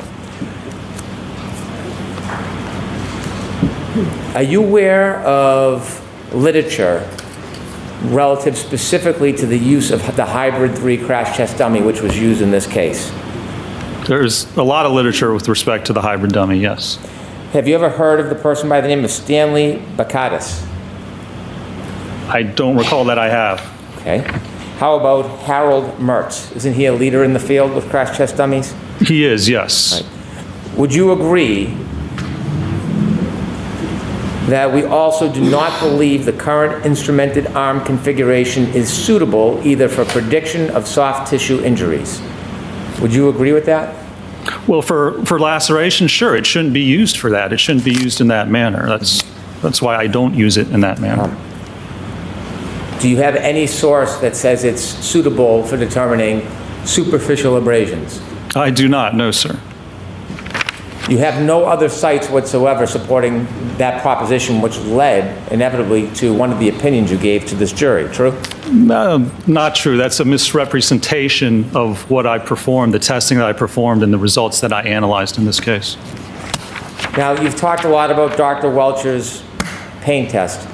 Speaker 5: Are you aware of literature relative specifically to the use of the hybrid three crash test dummy, which was used in this case?
Speaker 6: There's a lot of literature with respect to the hybrid dummy, yes.
Speaker 5: Have you ever heard of the person by the name of Stanley Bakatis?
Speaker 6: I don't recall that I have.
Speaker 5: Okay. How about Harold Mertz? Isn't he a leader in the field with crash test dummies?
Speaker 6: He is, yes.
Speaker 5: Right. Would you agree that we also do not believe the current instrumented arm configuration is suitable either for prediction of soft tissue injuries? Would you agree with that?
Speaker 6: Well, for, for laceration, sure, it shouldn't be used for that. It shouldn't be used in that manner. That's, that's why I don't use it in that manner.
Speaker 5: Um, do you have any source that says it's suitable for determining superficial abrasions?
Speaker 6: I do not, no, sir.
Speaker 5: You have no other sites whatsoever supporting that proposition, which led inevitably to one of the opinions you gave to this jury, true?
Speaker 6: No, not true. That's a misrepresentation of what I performed, the testing that I performed, and the results that I analyzed in this case.
Speaker 5: Now, you've talked a lot about Doctor Welcher's pain test.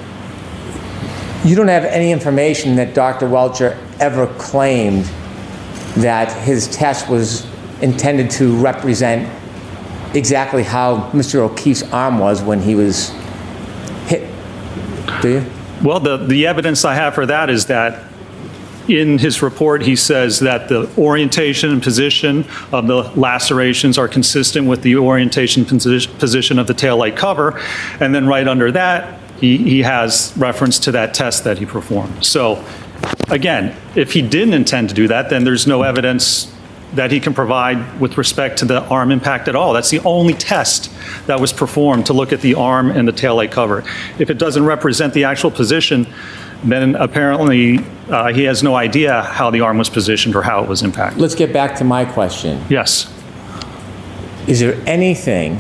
Speaker 5: You don't have any information that Doctor Welcher ever claimed that his test was intended to represent exactly how Mister O'Keefe's arm was when he was hit, do you?
Speaker 6: Well, the, the evidence I have for that is that in his report, he says that the orientation and position of the lacerations are consistent with the orientation posi- position of the taillight cover. And then right under that, he, he has reference to that test that he performed. So again, if he didn't intend to do that, then there's no evidence that he can provide with respect to the arm impact at all. That's the only test that was performed to look at the arm and the taillight cover. If it doesn't represent the actual position, then apparently uh, he has no idea how the arm was positioned or how it was impacted.
Speaker 5: Let's get back to my question.
Speaker 6: Yes.
Speaker 5: Is there anything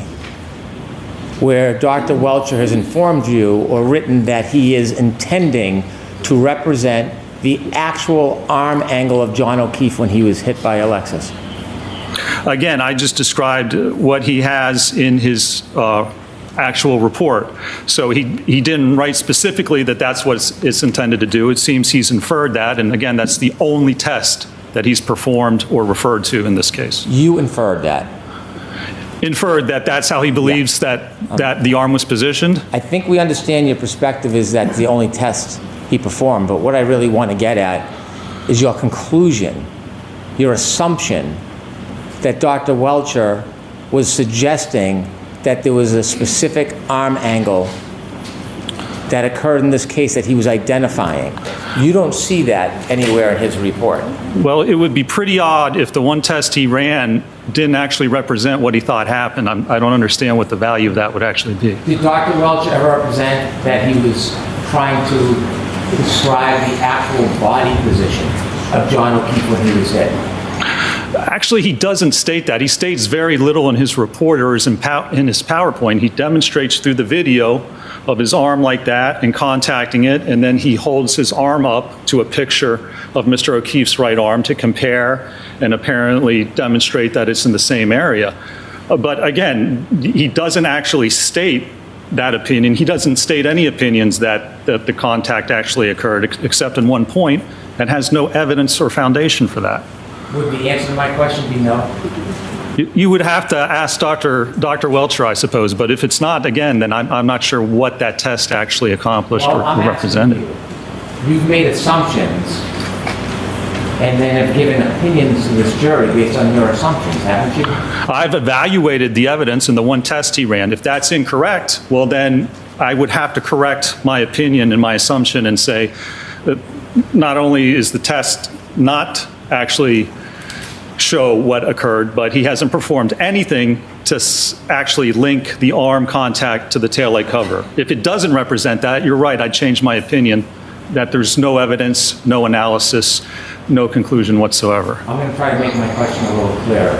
Speaker 5: where Doctor Welcher has informed you or written that he is intending to represent the actual arm angle of John O'Keefe when he was hit by Alexis?
Speaker 6: Again, I just described what he has in his uh, actual report. So he, he didn't write specifically that that's what it's, it's intended to do. It seems he's inferred that, and again, that's the only test that he's performed or referred to in this case.
Speaker 5: You inferred that?
Speaker 6: Inferred that that's how he believes yeah. that, um, that the arm was positioned?
Speaker 5: I think we understand your perspective is that the only test he performed, but what I really want to get at is your conclusion, your assumption that Doctor Welcher was suggesting that there was a specific arm angle that occurred in this case that he was identifying. You don't see that anywhere in his report.
Speaker 6: Well, it would be pretty odd if the one test he ran didn't actually represent what he thought happened. I'm, I don't understand what the value of that would actually be.
Speaker 5: Did Doctor Welcher ever represent that he was trying to describe the actual body position of John O'Keefe when he was hit?
Speaker 6: Actually, he doesn't state that. He states very little in his report or in his PowerPoint. He demonstrates through the video of his arm like that and contacting it, and then he holds his arm up to a picture of Mister O'Keefe's right arm to compare and apparently demonstrate that it's in the same area. But again, he doesn't actually state that opinion. He doesn't state any opinions that, that the contact actually occurred, except in one point. and has no evidence or foundation for that.
Speaker 5: Would the answer to my question be no?
Speaker 6: You, you would have to ask Doctor Doctor Welcher, I suppose, but if it's not, again, then I'm, I'm not sure what that test actually accomplished
Speaker 5: Well,
Speaker 6: or,
Speaker 5: I'm
Speaker 6: or represented.
Speaker 5: asking you, you've made assumptions and then have given opinions to this jury based on your assumptions, haven't you?
Speaker 6: I've evaluated the evidence in the one test he ran. If that's incorrect, well, then I would have to correct my opinion and my assumption and say that not only is the test not actually show what occurred, but he hasn't performed anything to s- actually link the arm contact to the taillight cover. If it doesn't represent that, you're right, I'd change my opinion that there's no evidence, no analysis, no conclusion whatsoever.
Speaker 5: I'm going to try to make my question a little clearer.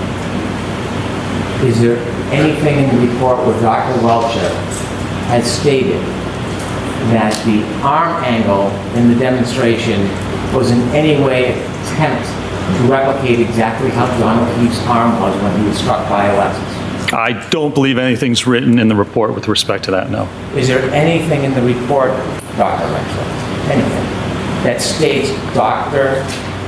Speaker 5: Is there anything in the report where Doctor Welcher has stated that the arm angle in the demonstration was in any way attempt to replicate exactly how John O'Keefe's arm was when he was struck by Alexis?
Speaker 6: I don't believe anything's written in the report with respect to that, no.
Speaker 5: Is there anything in the report, Doctor Welcher, anything, that states Doctor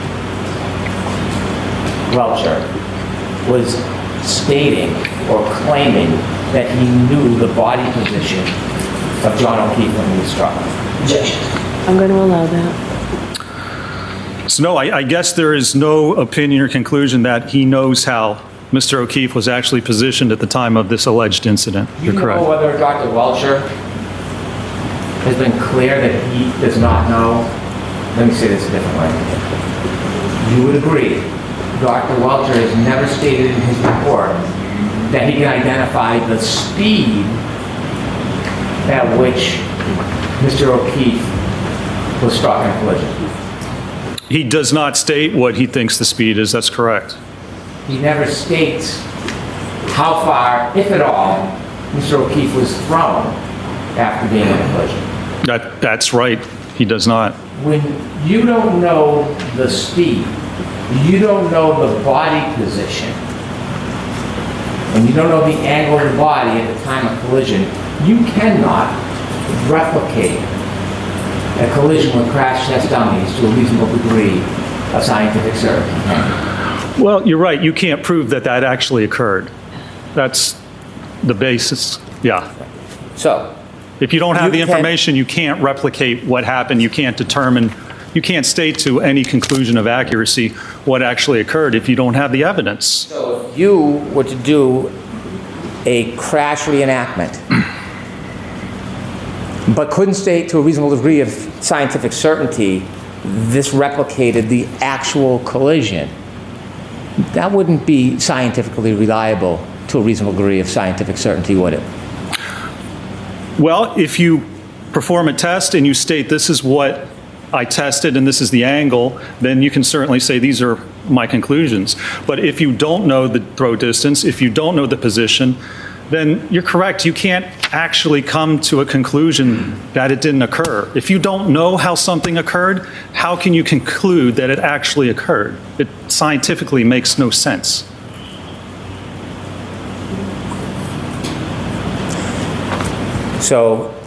Speaker 5: Welcher was stating or claiming that he knew the body position of John O'Keefe when he was struck?
Speaker 7: I'm going to allow that.
Speaker 6: So no, I, I guess there is no opinion or conclusion that he knows how Mister O'Keefe was actually positioned at the time of this alleged incident.
Speaker 5: Do you
Speaker 6: You're correct.
Speaker 5: know whether Doctor Welcher has been clear that he does not know? Let me say this a different way. You would agree, Doctor Welcher has never stated in his report that he can identify the speed at which Mister O'Keefe was struck in a collision.
Speaker 6: He does not state what he thinks the speed is. That's correct.
Speaker 5: He never states how far, if at all, Mister O'Keefe was thrown after being in a collision.
Speaker 6: That, that's right. He does not.
Speaker 5: When you don't know the speed, you don't know the body position, and you don't know the angle of the body at the time of collision, you cannot replicate a collision with crash test dummies to a reasonable degree of scientific certainty.
Speaker 6: Well, you're right. You can't prove that that actually occurred. That's the basis. Yeah.
Speaker 5: So,
Speaker 6: if you don't have
Speaker 5: you
Speaker 6: the information, you can't replicate what happened. You can't determine, you can't state to any conclusion of accuracy what actually occurred if you don't have the evidence.
Speaker 5: So if you were to do a crash reenactment, but couldn't state to a reasonable degree of scientific certainty this replicated the actual collision, that wouldn't be scientifically reliable to a reasonable degree of scientific certainty, would it?
Speaker 6: Well, if you perform a test and you state this is what I tested and this is the angle, then you can certainly say these are my conclusions. But if you don't know the throw distance, if you don't know the position, then you're correct. You can't actually come to a conclusion that it didn't occur. If you don't know how something occurred, how can you conclude that it actually occurred? It scientifically makes no sense.
Speaker 5: So,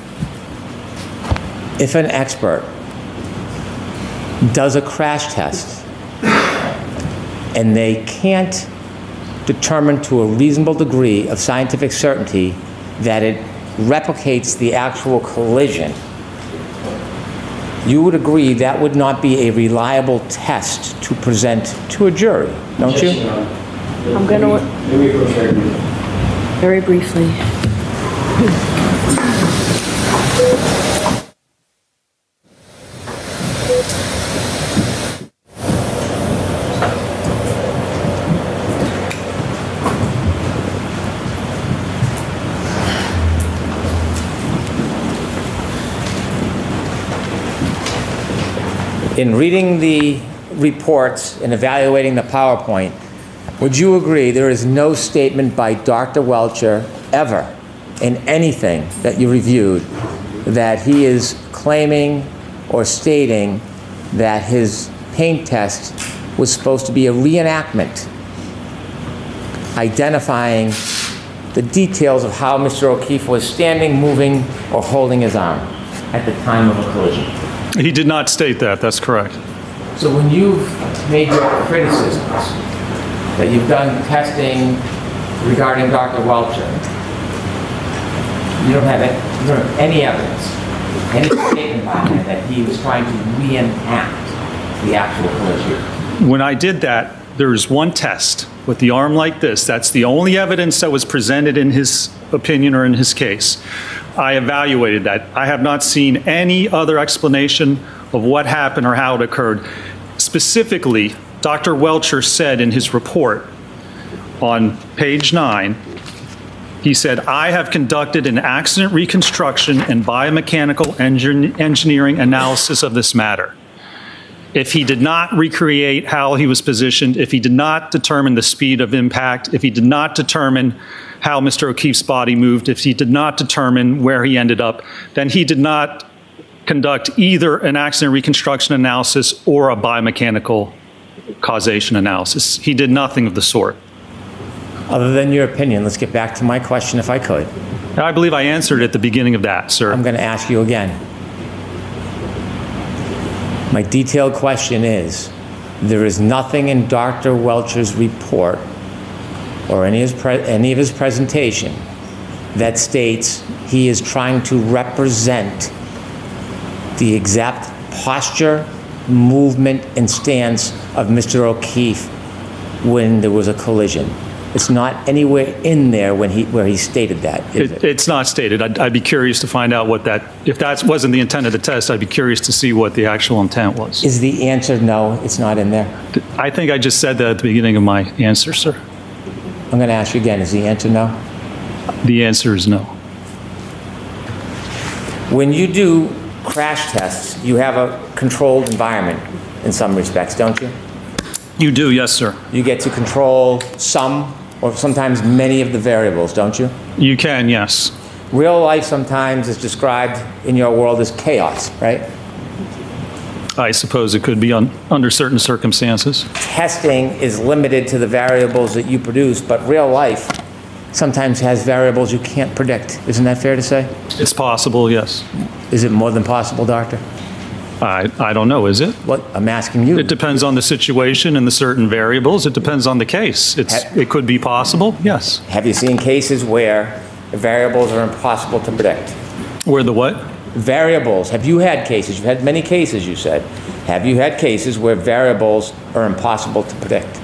Speaker 5: if an expert does a crash test and they can't determine to a reasonable degree of scientific certainty that it replicates the actual collision, you would agree that would not be a reliable test to present to a jury, don't you?
Speaker 7: I'm going to, very briefly.
Speaker 5: In reading the reports and evaluating the PowerPoint, would you agree there is no statement by Doctor Welcher ever in anything that you reviewed that he is claiming or stating that his paint test was supposed to be a reenactment identifying the details of how Mister O'Keefe was standing, moving, or holding his arm at the time of a collision?
Speaker 6: He did not state that. That's correct.
Speaker 5: So when you've made your criticisms that you've done testing regarding Doctor Welcher, you don't have any, you don't have any evidence, any statement by him that he was trying to reenact the actual collision.
Speaker 6: When I did that, there was one test with the arm like this. That's the only evidence that was presented in his opinion or in his case. I evaluated that. I have not seen any other explanation of what happened or how it occurred. Specifically, Doctor Welcher said in his report on page nine, he said, I have conducted an accident reconstruction and biomechanical engin- engineering analysis of this matter. If he did not recreate how he was positioned, if he did not determine the speed of impact, if he did not determine how Mister O'Keefe's body moved, if he did not determine where he ended up, then he did not conduct either an accident reconstruction analysis or a biomechanical causation analysis. He did nothing of the sort.
Speaker 5: Other than your opinion, let's get back to my question if I could.
Speaker 6: I believe I answered at the beginning of that, sir.
Speaker 5: I'm going to ask you again. My detailed question is, there is nothing in Doctor Welcher's report or any of his, pre- any of his presentation that states he is trying to represent the exact posture, movement, and stance of Mister O'Keefe when there was a collision. It's not anywhere in there when he, where he stated that, is
Speaker 6: It,
Speaker 5: it?
Speaker 6: it's not stated. I'd, I'd be curious to find out what that, if that wasn't the intent of the test, I'd be curious to see what the actual intent was.
Speaker 5: Is the answer no, it's not in there?
Speaker 6: I think I just said that at the beginning of my answer, sir.
Speaker 5: I'm going to ask you again, is the answer no?
Speaker 6: The answer is no.
Speaker 5: When you do crash tests, you have a controlled environment in some respects, don't you?
Speaker 6: You do, yes, sir.
Speaker 5: You get to control some or sometimes many of the variables, don't you?
Speaker 6: You can, yes.
Speaker 5: Real life sometimes is described in your world as chaos, right?
Speaker 6: I suppose it could be un, under certain circumstances.
Speaker 5: Testing is limited to the variables that you produce, but real life sometimes has variables you can't predict. Isn't that fair to say?
Speaker 6: It's possible, yes.
Speaker 5: Is it more than possible, doctor?
Speaker 6: I, I don't know, is it?
Speaker 5: What, I'm asking you.
Speaker 6: It depends on the situation and the certain variables. It depends on the case. It's, it could be possible, yes.
Speaker 5: Have you seen cases where the variables are impossible to predict?
Speaker 6: Where the what?
Speaker 5: Variables. Have you had cases? You've had many cases, you said. Have you had cases where variables are impossible to predict?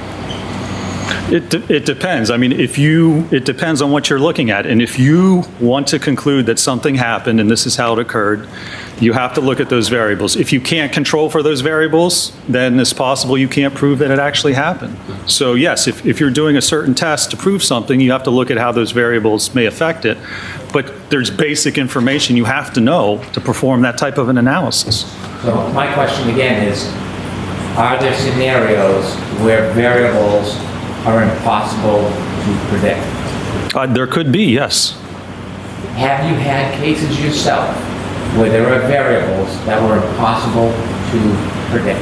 Speaker 6: It, de- it depends. I mean, if you, it depends on what you're looking at. And if you want to conclude that something happened and this is how it occurred, you have to look at those variables. If you can't control for those variables, then it's possible you can't prove that it actually happened. So yes, if, if you're doing a certain test to prove something, you have to look at how those variables may affect it. But there's basic information you have to know to perform that type of an analysis.
Speaker 5: So my question again is, are there scenarios where variables are impossible to predict?
Speaker 6: Uh, there could be, yes.
Speaker 5: Have you had cases yourself where there are variables that were impossible to predict?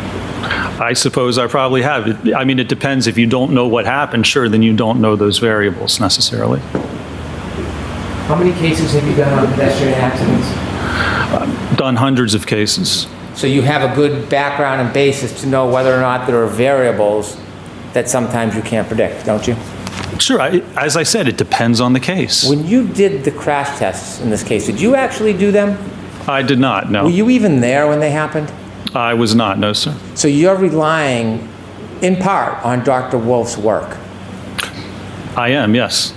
Speaker 6: I suppose I probably have. It, I mean, it depends. If you don't know what happened, sure, then you don't know those variables necessarily.
Speaker 5: How many cases have you done on pedestrian accidents?
Speaker 6: I've done hundreds of cases.
Speaker 5: So you have a good background and basis to know whether or not there are variables that sometimes you can't predict, don't you?
Speaker 6: Sure. I, as I said, it depends on the case.
Speaker 5: When you did the crash tests in this case, did you actually do them?
Speaker 6: I did not, no.
Speaker 5: Were you even there when they happened?
Speaker 6: I was not, no, sir.
Speaker 5: So you're relying, in part, on Doctor Wolf's work?
Speaker 6: I am, yes.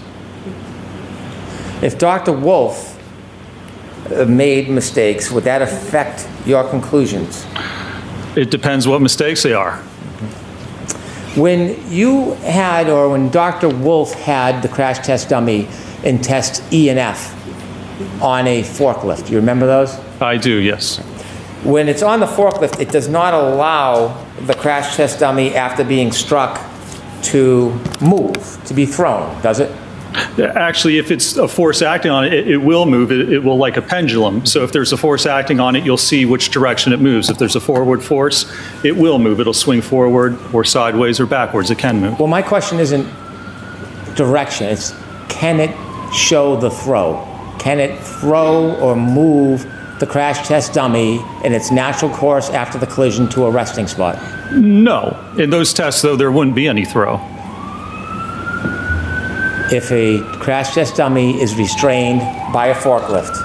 Speaker 5: If Doctor Wolf uh, made mistakes, would that affect your conclusions?
Speaker 6: It depends what mistakes they are.
Speaker 5: When you had, or when Doctor Wolf had the crash test dummy in test E and F on a forklift, you remember those?
Speaker 6: I do, yes.
Speaker 5: When it's on the forklift, it does not allow the crash test dummy after being struck to move, to be thrown, does it?
Speaker 6: Actually, if it's a force acting on it, it, it will move. It, it will like a pendulum. So if there's a force acting on it, you'll see which direction it moves. If there's a forward force, it will move. It'll swing forward or sideways or backwards. It can move.
Speaker 5: Well, my question isn't direction. It's can it show the throw? Can it throw or move the crash test dummy in its natural course after the collision to a resting spot?
Speaker 6: No. In those tests, though, there wouldn't be any throw.
Speaker 5: If a crash test dummy is restrained by a forklift,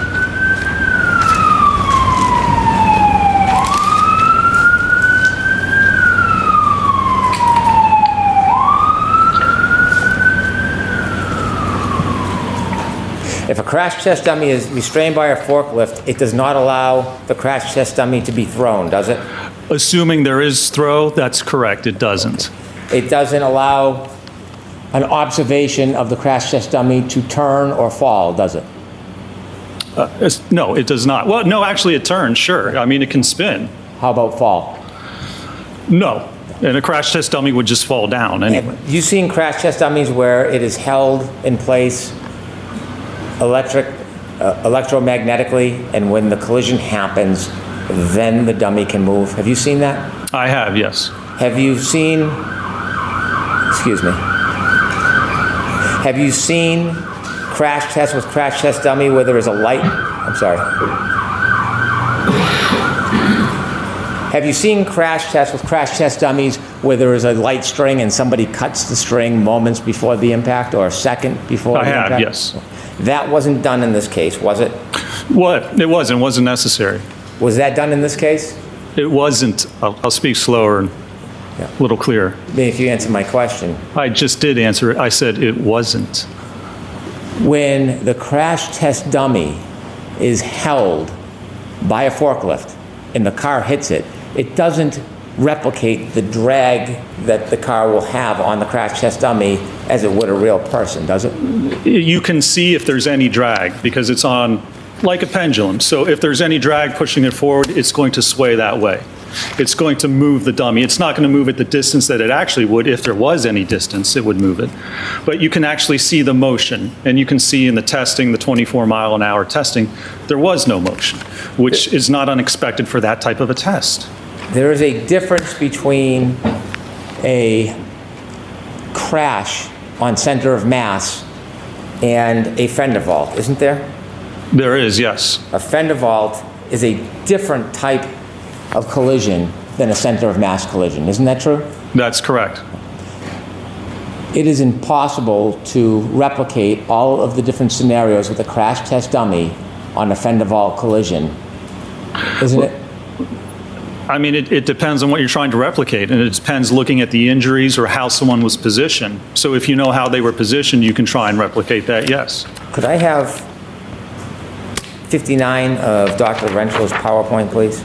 Speaker 5: If a crash test dummy is restrained by a forklift, it does not allow the crash test dummy to be thrown, does it?
Speaker 6: Assuming there is throw, that's correct. It doesn't.
Speaker 5: It doesn't allow an observation of the crash test dummy to turn or fall, does it?
Speaker 6: Uh, it's- no, it does not. Well, no, actually it turns, sure. I mean, it can spin.
Speaker 5: How about fall?
Speaker 6: No. And a crash test dummy would just fall down anyway.
Speaker 5: Have you seen crash test dummies where it is held in place electric, uh, electromagnetically, and when the collision happens, then the dummy can move? Have you seen that?
Speaker 6: I have, yes.
Speaker 5: Have you seen, excuse me, have you seen crash test with crash test dummy where there is a light? I'm sorry. Have you seen crash tests with crash test dummies where there is a light string and somebody cuts the string moments before the impact or a second before
Speaker 6: I
Speaker 5: the
Speaker 6: have,
Speaker 5: impact?
Speaker 6: yes.
Speaker 5: That wasn't done in this case, was it?
Speaker 6: What? It wasn't. It wasn't necessary.
Speaker 5: Was that done in this case?
Speaker 6: It wasn't. I'll, I'll speak slower and
Speaker 5: Yeah.
Speaker 6: a little clearer.
Speaker 5: Maybe if you answer my question.
Speaker 6: I just did answer it. I said it wasn't.
Speaker 5: When the crash test dummy is held by a forklift and the car hits it, it doesn't replicate the drag that the car will have on the crash test dummy as it would a real person, does it?
Speaker 6: You can see if there's any drag because it's on like a pendulum. So if there's any drag pushing it forward, it's going to sway that way. It's going to move the dummy. It's not going to move at the distance that it actually would. If there was any distance, it would move it. But you can actually see the motion, and you can see in the testing, the twenty-four mile an hour testing, there was no motion, which is not unexpected for that type of a test.
Speaker 5: There is a difference between a crash on center of mass and a fender vault, isn't there?
Speaker 6: There is, yes.
Speaker 5: A fender vault is a different type of collision than a center of mass collision. Isn't that true?
Speaker 6: That's correct.
Speaker 5: It is impossible to replicate all of the different scenarios with a crash test dummy on a fender vault collision, isn't it?
Speaker 6: I mean, it, it depends on what you're trying to replicate, and it depends looking at the injuries or how someone was positioned. So if you know how they were positioned, you can try and replicate that, yes.
Speaker 5: Could I have fifty-nine of Doctor Renschel's PowerPoint, please?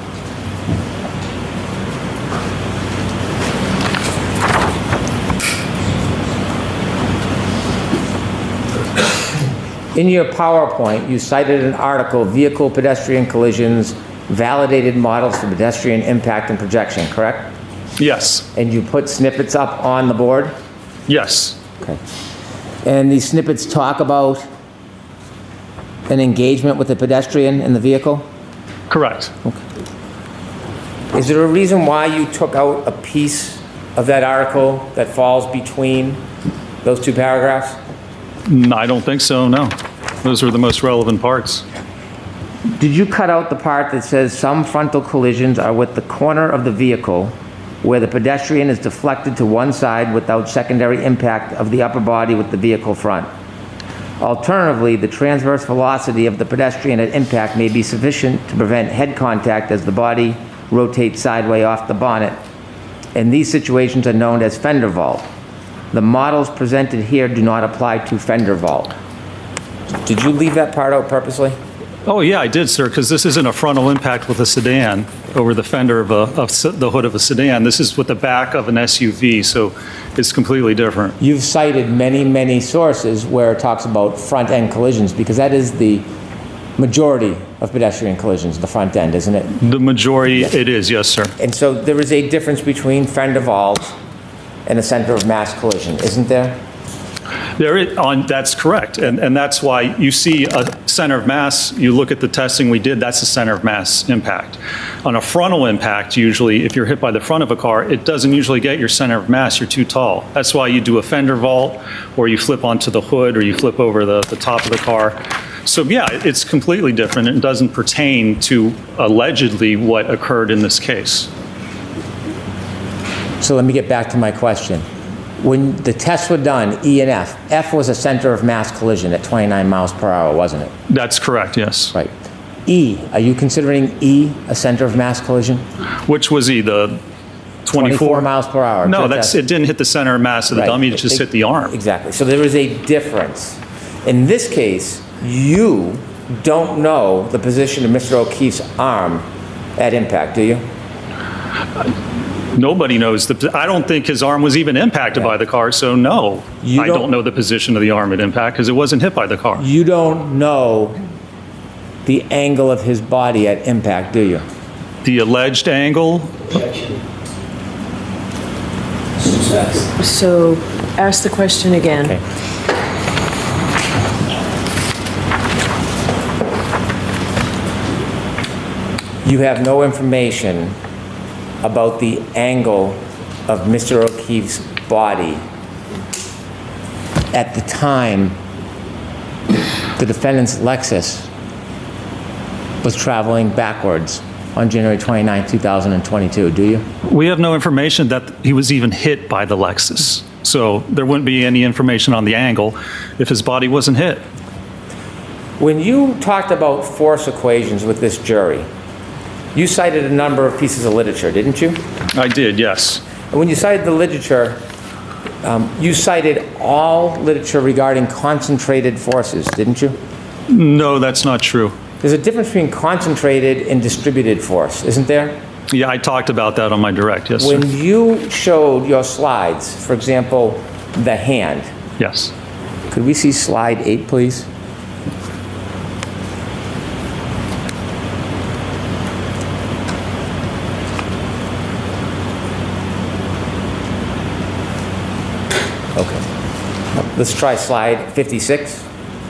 Speaker 5: In your PowerPoint, you cited an article, Vehicle Pedestrian Collisions, Validated Models for Pedestrian Impact and Projection, correct?
Speaker 6: Yes.
Speaker 5: And you put snippets up on the board?
Speaker 6: Yes.
Speaker 5: Okay. And these snippets talk about an engagement with the pedestrian in the vehicle?
Speaker 6: Correct.
Speaker 5: Is there a reason why you took out a piece of that article that falls between those two paragraphs?
Speaker 6: No, I don't think so, no. Those are the most relevant parts.
Speaker 5: Did you cut out the part that says some frontal collisions are with the corner of the vehicle where the pedestrian is deflected to one side without secondary impact of the upper body with the vehicle front? Alternatively, the transverse velocity of the pedestrian at impact may be sufficient to prevent head contact as the body rotates sideways off the bonnet, and these situations are known as fender vault. The models presented here do not apply to fender vault. Did you leave that part out purposely?
Speaker 6: Oh, yeah, I did, sir, because this isn't a frontal impact with a sedan over the fender of, a, of the hood of a sedan. This is with the back of an S U V, so it's completely different.
Speaker 5: You've cited many, many sources where it talks about front-end collisions, because that is the majority of pedestrian collisions, the front end, isn't it?
Speaker 6: The majority, yes. It is, yes, sir.
Speaker 5: And so there is a difference between fender vault and a center of mass collision, isn't there?
Speaker 6: There is, on, that's correct, and, and that's why you see a center of mass, you look at the testing we did, that's a center of mass impact. On a frontal impact, usually, if you're hit by the front of a car, it doesn't usually get your center of mass, you're too tall. That's why you do a fender vault, or you flip onto the hood, or you flip over the, the top of the car. So yeah, it's completely different. It doesn't pertain to allegedly what occurred in this case.
Speaker 5: So let me get back to my question. When the tests were done, E and F, F was a center of mass collision at twenty-nine miles per hour, wasn't it?
Speaker 6: That's correct, yes.
Speaker 5: Right. E, are you considering E a center of mass collision?
Speaker 6: Which was E, the twenty-four?
Speaker 5: twenty-four miles per hour.
Speaker 6: No,
Speaker 5: Good
Speaker 6: that's,
Speaker 5: test.
Speaker 6: it didn't hit the center of mass of the
Speaker 5: Right.
Speaker 6: dummy, it just
Speaker 5: It-
Speaker 6: hit the arm.
Speaker 5: Exactly. So there is a difference. In this case, you don't know the position of Mister O'Keefe's arm at impact, do you?
Speaker 6: Nobody knows. The, I don't think his arm was even impacted by the car, so no.
Speaker 5: You
Speaker 6: I
Speaker 5: don't-
Speaker 6: don't know the position of the arm at impact because it wasn't hit by the car.
Speaker 5: You don't know the angle of his body at impact, do you?
Speaker 6: The alleged angle,
Speaker 7: So ask the question again.
Speaker 5: Okay. You have no information about the angle of Mister O'Keefe's body at the time the defendant's Lexus was traveling backwards on January twenty-ninth, two thousand twenty-two, do you?
Speaker 6: we have no information that he was even hit by the Lexus. So there wouldn't be any information on the angle if his body wasn't hit.
Speaker 5: When you talked about force equations with this jury, you cited a number of pieces of literature, didn't you?
Speaker 6: I did, yes.
Speaker 5: And when you cited the literature, um, you cited all literature regarding concentrated forces, didn't you?
Speaker 6: No, that's not true.
Speaker 5: There's a difference between concentrated and distributed force, isn't there?
Speaker 6: Yeah, I talked about that on my direct, yes, sir.
Speaker 5: When you showed your slides, for example, the hand,
Speaker 6: Yes.
Speaker 5: could we see slide eight, please? Okay. Let's try slide fifty-six.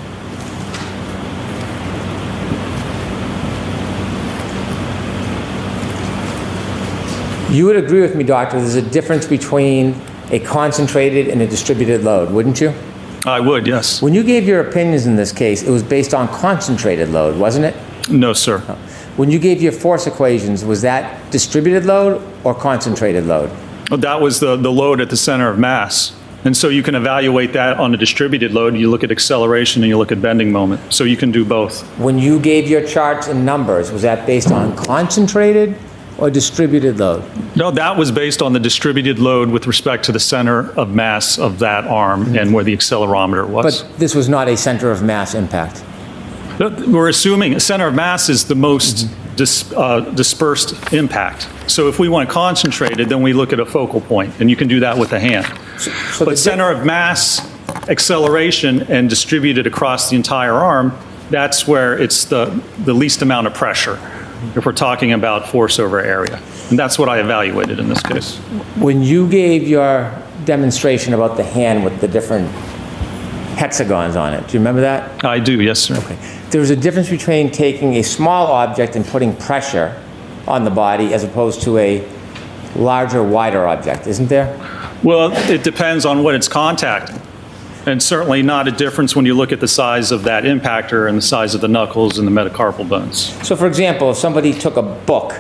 Speaker 5: You would agree with me, Doctor, there's a difference between a concentrated and a distributed load, wouldn't you?
Speaker 6: I would, yes.
Speaker 5: When you gave your opinions in this case, it was based on concentrated load, wasn't it?
Speaker 6: No, sir.
Speaker 5: When you gave your force equations, was that distributed load or concentrated load?
Speaker 6: Well, that was the, the load at the center of mass. And so you can evaluate that on a distributed load. You look at acceleration and you look at bending moment. So you can do both.
Speaker 5: When you gave your charts and numbers, was that based on concentrated or distributed load?
Speaker 6: No, that was based on the distributed load with respect to the center of mass of that arm and where the accelerometer was.
Speaker 5: But this was not a center of mass impact.
Speaker 6: No, we're assuming a center of mass is the most dis, uh, dispersed impact. So if we want concentrated, then we look at a focal point, and you can do that with the hand.
Speaker 5: So, so the
Speaker 6: But center of mass, acceleration, and distributed across the entire arm, that's where it's the, the least amount of pressure, if we're talking about force over area. And that's what I evaluated in this case.
Speaker 5: When you gave your demonstration about the hand with the different hexagons on it, do you remember that?
Speaker 6: I do, yes, sir.
Speaker 5: Okay. There was a difference between taking a small object and putting pressure on the body as opposed to a larger, wider object, isn't there?
Speaker 6: Well, it depends on what it's contacting. And certainly not a difference when you look at the size of that impactor and the size of the knuckles and the metacarpal bones.
Speaker 5: So for example, if somebody took a book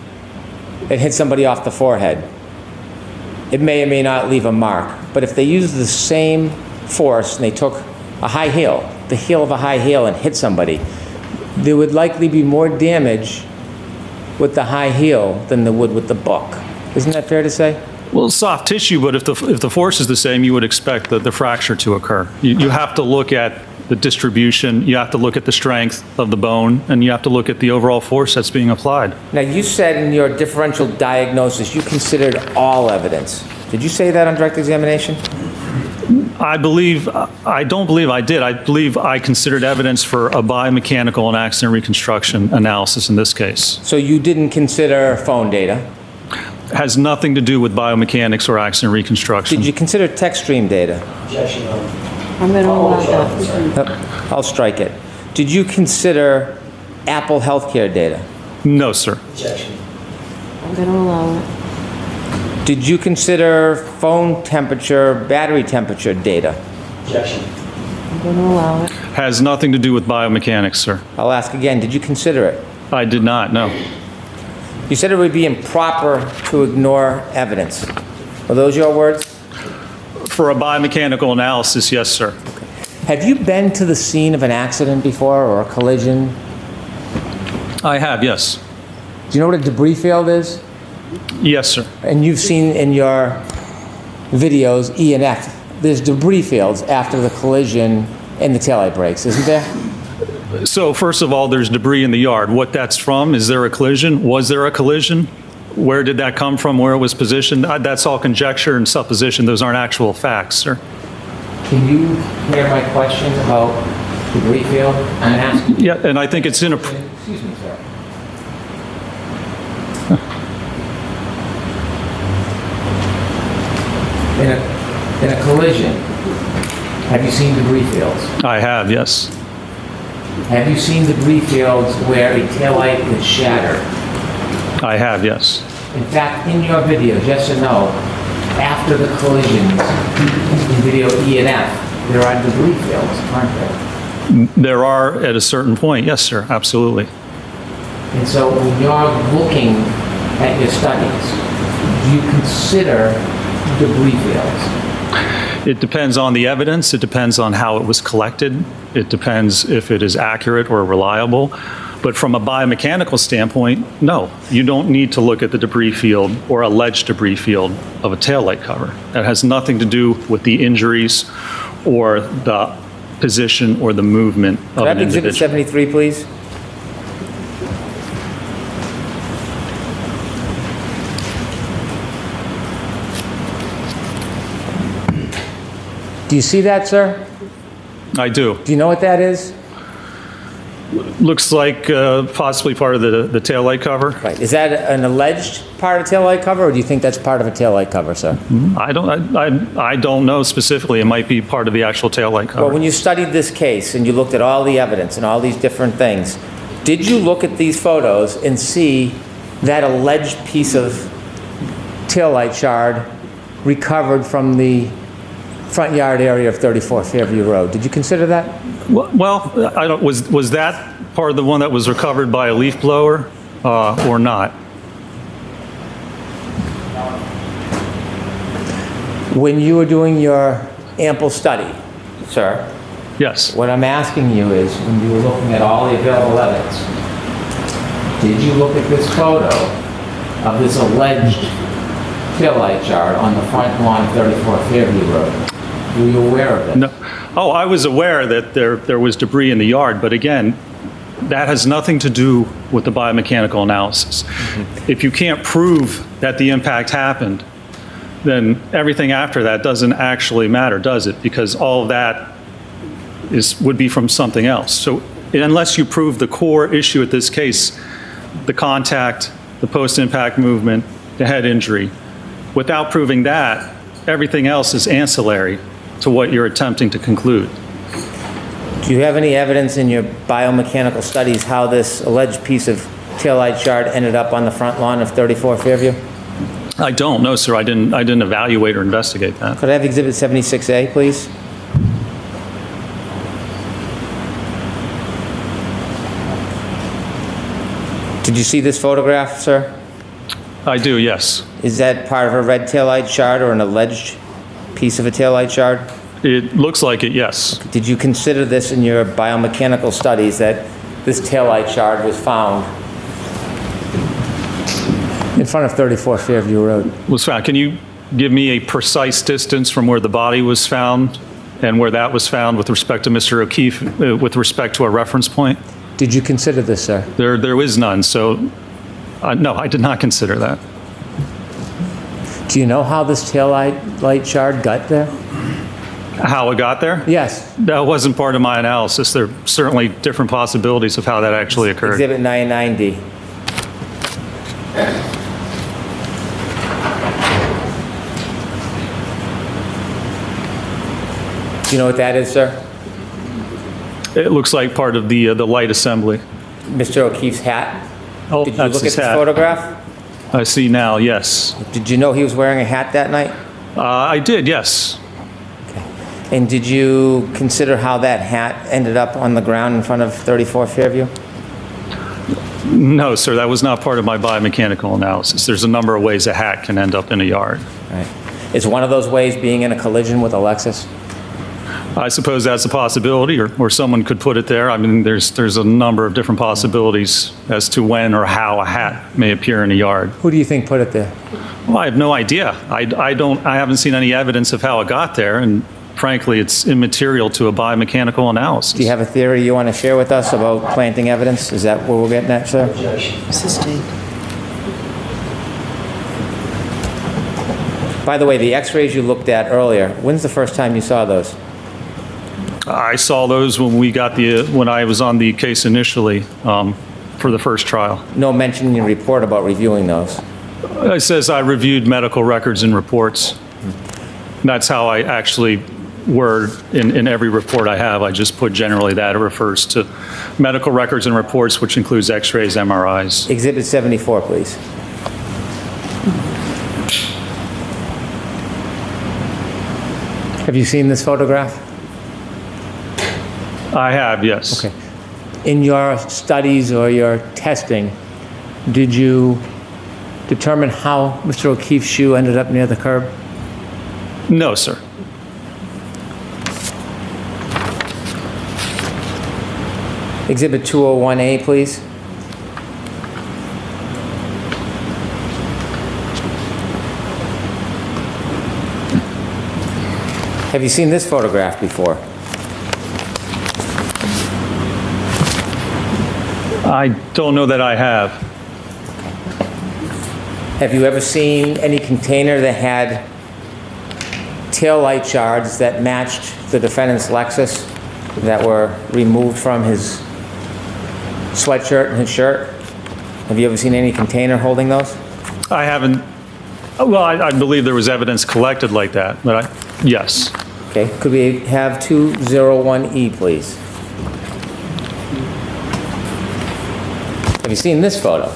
Speaker 5: and hit somebody off the forehead, it may or may not leave a mark. But if they use the same force and they took a high heel, the heel of a high heel, and hit somebody, there would likely be more damage with the high heel than there would with the book. Isn't that fair to say?
Speaker 6: Well, soft tissue, but if the, if the force is the same, you would expect the, the fracture to occur. You, you have to look at the distribution, you have to look at the strength of the bone, and you have to look at the overall force that's being applied.
Speaker 5: Now, you said in your differential diagnosis you considered all evidence. Did you say that on direct examination?
Speaker 6: I believe, I don't believe I did. I believe I considered evidence for a biomechanical and accident reconstruction analysis in this case.
Speaker 5: So you didn't consider phone data?
Speaker 6: Has nothing to do with biomechanics or accident reconstruction.
Speaker 5: Did you consider text stream data?
Speaker 7: I'm going to allow that.
Speaker 5: Yep, I'll strike it. Did you consider Apple Healthcare data?
Speaker 6: No, sir.
Speaker 7: I'm going to allow it.
Speaker 5: Did you consider phone temperature, battery temperature data?
Speaker 10: Objection.
Speaker 7: I'm going to allow it.
Speaker 6: Has nothing to do with biomechanics, sir.
Speaker 5: I'll ask again, did you consider it?
Speaker 6: I did not, no.
Speaker 5: You said it would be improper to ignore evidence. Are those your words?
Speaker 6: For a biomechanical analysis, yes, sir.
Speaker 5: Have you been to the scene of an accident before or a collision?
Speaker 6: I have, yes.
Speaker 5: Do you know what a debris field is?
Speaker 6: Yes, sir.
Speaker 5: And you've seen in your videos E and F, there's debris fields after the collision and the taillight brakes, isn't there?
Speaker 6: So first of all, there's debris in the yard. What that's from, is there a collision? Was there a collision? Where did that come from? Where it was positioned? Uh, That's all conjecture and supposition. Those aren't actual facts, sir.
Speaker 5: Can you hear my question about debris field? I'm asking you.
Speaker 6: Yeah, and I think it's in a...
Speaker 5: Excuse me, sir. In a, in a collision, have you seen debris fields?
Speaker 6: I have, yes.
Speaker 5: Have you seen debris fields where a taillight is shattered?
Speaker 6: I have, yes.
Speaker 5: In fact, in your video, yes or no, after the collisions in video E and F, there are debris fields, aren't there?
Speaker 6: There are at a certain point, yes, sir, absolutely.
Speaker 5: And so when you're looking at your studies, do you consider debris fields?
Speaker 6: It depends on the evidence. It depends on how it was collected. It depends if it is accurate or reliable. But from a biomechanical standpoint, no, you don't need to look at the debris field or alleged debris field of a taillight cover. That has nothing to do with the injuries or the position or the movement of
Speaker 5: Could I
Speaker 6: an
Speaker 5: have Exhibit
Speaker 6: individual.
Speaker 5: seventy-three, please? Do you see that, sir?
Speaker 6: I do.
Speaker 5: Do you know what that is?
Speaker 6: Looks like uh, possibly part of the, the taillight cover.
Speaker 5: Right. Is that an alleged part of a taillight cover, or do you think that's part of a taillight cover, sir?
Speaker 6: I don't, I, I, I don't know specifically. It might be part of the actual taillight cover.
Speaker 5: Well, when you studied this case and you looked at all the evidence and all these different things, did you look at these photos and see that alleged piece of taillight shard recovered from the front yard area of thirty-four Fairview Road? Did you consider that?
Speaker 6: Well, well, I don't, was, was that part of the one that was recovered by a leaf blower uh, or not?
Speaker 5: When you were doing your ample study, sir,
Speaker 6: Yes.
Speaker 5: what I'm asking you is, when you were looking at all the available evidence, did you look at this photo of this alleged taillight shard on the front lawn of thirty-four Fairview Road? Were you aware of it?
Speaker 6: No. Oh, I was aware that there, there was debris in the yard, but again, that has nothing to do with the biomechanical analysis. Mm-hmm. If you can't prove that the impact happened, then everything after that doesn't actually matter, does it? Because all of that is, would be from something else. So unless you prove the core issue at this case, the contact, the post-impact movement, the head injury, without proving that, everything else is ancillary to what you're attempting to conclude.
Speaker 5: Do you have any evidence in your biomechanical studies how this alleged piece of taillight shard ended up on the front lawn of thirty-four Fairview?
Speaker 6: I don't know, sir. I didn't, I didn't evaluate or investigate that.
Speaker 5: Could I have Exhibit seventy-six A, please? Did you see this photograph, sir?
Speaker 6: I do, yes.
Speaker 5: Is that part of a red taillight shard or an alleged piece of a taillight shard?
Speaker 6: It looks like it, yes.
Speaker 5: Did you consider this in your biomechanical studies, that this taillight shard was found in front of thirty-four Fairview Road?
Speaker 6: Was found. Can you give me a precise distance from where the body was found and where that was found with respect to Mister O'Keefe, uh, with respect to a reference point?
Speaker 5: Did you consider this, sir?
Speaker 6: There, there is none, so uh, no, I did not consider that.
Speaker 5: Do you know how this taillight light shard got there?
Speaker 6: How it got there?
Speaker 5: Yes.
Speaker 6: That wasn't part of my analysis. There are certainly different possibilities of how that actually occurred.
Speaker 5: Exhibit nine ninety. Do you know what that is, sir?
Speaker 6: It looks like part of the uh, the light assembly.
Speaker 5: Mister O'Keefe's hat?
Speaker 6: Oh,
Speaker 5: Did you
Speaker 6: that's
Speaker 5: look at
Speaker 6: his
Speaker 5: this
Speaker 6: hat.
Speaker 5: photograph?
Speaker 6: I see now, yes.
Speaker 5: Did you know he was wearing a hat that night?
Speaker 6: Uh, I did, yes.
Speaker 5: And did you consider how that hat ended up on the ground in front of thirty-four Fairview?
Speaker 6: No, sir, that was not part of my biomechanical analysis. There's a number of ways a hat can end up in a yard.
Speaker 5: Right. Is one of those ways being in a collision with a Lexus?
Speaker 6: I suppose that's a possibility, or, or someone could put it there. I mean, there's there's a number of different possibilities as to when or how a hat may appear in a yard.
Speaker 5: Who do you think put it there?
Speaker 6: Well, I have no idea. I, I don't. I haven't seen any evidence of how it got there, and frankly, it's immaterial to a biomechanical analysis.
Speaker 5: Do you have a theory you want to share with us about planting evidence? Is that where we're getting at, sir?
Speaker 7: Sustained.
Speaker 5: By the way, the x-rays you looked at earlier, when's the first time you saw those?
Speaker 6: I saw those when we got the, when I was on the case initially um, for the first trial.
Speaker 5: No mention in your report about reviewing those?
Speaker 6: It says I reviewed medical records and reports. That's how I actually word in, in every report I have. I just put generally that. It refers to medical records and reports, which includes x-rays, M R Is.
Speaker 5: Exhibit seventy-four, please. Have you seen this photograph?
Speaker 6: I have, yes.
Speaker 5: Okay. In your studies or your testing, did you determine how Mister O'Keefe's shoe ended up near the curb?
Speaker 6: No, sir.
Speaker 5: Exhibit two oh one A, please. Have you seen this photograph before?
Speaker 6: I don't know that I have.
Speaker 5: Have you ever seen any container that had tail light shards that matched the defendant's Lexus that were removed from his sweatshirt and his shirt? Have you ever seen any container holding those?
Speaker 6: I haven't. Well, I, I believe there was evidence collected like that, but I, yes.
Speaker 5: Okay, could we have two oh one E, please? Have you seen this photo?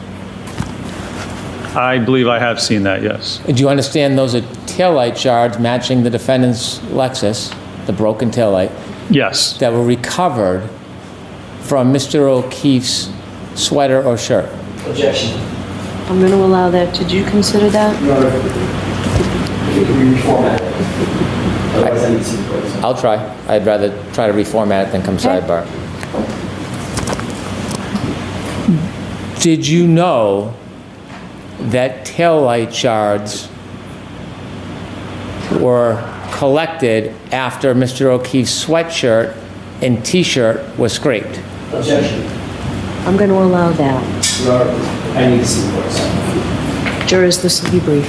Speaker 6: I believe I have seen that, yes.
Speaker 5: Do you understand those are taillight shards matching the defendant's Lexus, the broken taillight?
Speaker 6: Yes.
Speaker 5: That were recovered from Mister O'Keefe's sweater or shirt?
Speaker 8: Objection.
Speaker 7: I'm going to allow that. Did you consider that?
Speaker 8: No, no. We reformat it. Otherwise, I need to see the photos.
Speaker 5: I'll try. I'd rather try to reformat it than come sidebar. Did you know that taillight shards were collected after Mister O'Keefe's sweatshirt and T-shirt was scraped?
Speaker 8: Objection.
Speaker 7: I'm going to allow that.
Speaker 8: No, I need to see the photos.
Speaker 7: Jurors, this will be brief.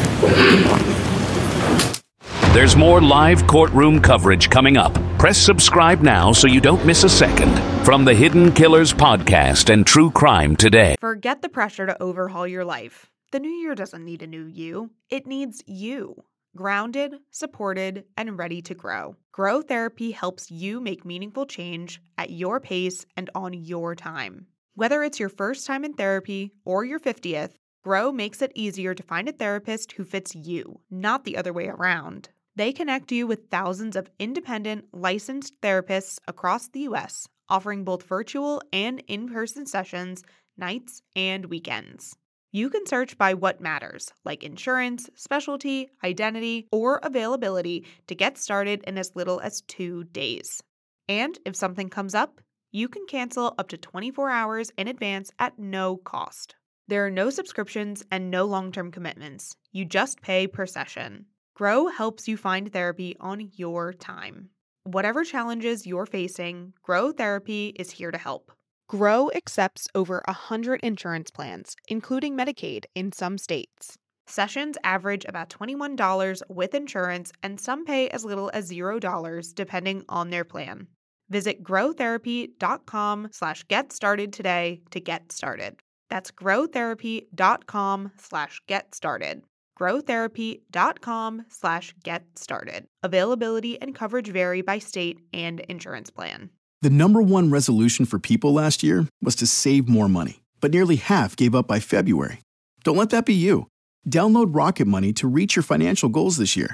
Speaker 4: There's more live courtroom coverage coming up. Press subscribe now so you don't miss a second. From the Hidden Killers podcast and True Crime Today.
Speaker 1: Forget the pressure to overhaul your life. The new year doesn't need a new you. It needs you. Grounded, supported, and ready to grow. Grow Therapy helps you make meaningful change at your pace and on your time. Whether it's your first time in therapy or your fiftieth, Grow makes it easier to find a therapist who fits you, not the other way around. They connect you with thousands of independent, licensed therapists across the U S, offering both virtual and in-person sessions, nights and weekends. You can search by what matters, like insurance, specialty, identity, or availability to get started in as little as two days. And if something comes up, you can cancel up to twenty-four hours in advance at no cost. There are no subscriptions and no long-term commitments. You just pay per session. Grow helps you find therapy on your time. Whatever challenges you're facing, Grow Therapy is here to help. Grow accepts over one hundred insurance plans, including Medicaid in some states. Sessions average about twenty-one dollars with insurance, and some pay as little as zero dollars depending on their plan. Visit growtherapy.com slash get started today to get started. That's growtherapy.com slash get started. growtherapy.com slash get started. Availability and coverage vary by state and insurance plan.
Speaker 2: The number one resolution for people last year was to save more money, but nearly half gave up by February. Don't let that be you. Download Rocket Money to reach your financial goals this year.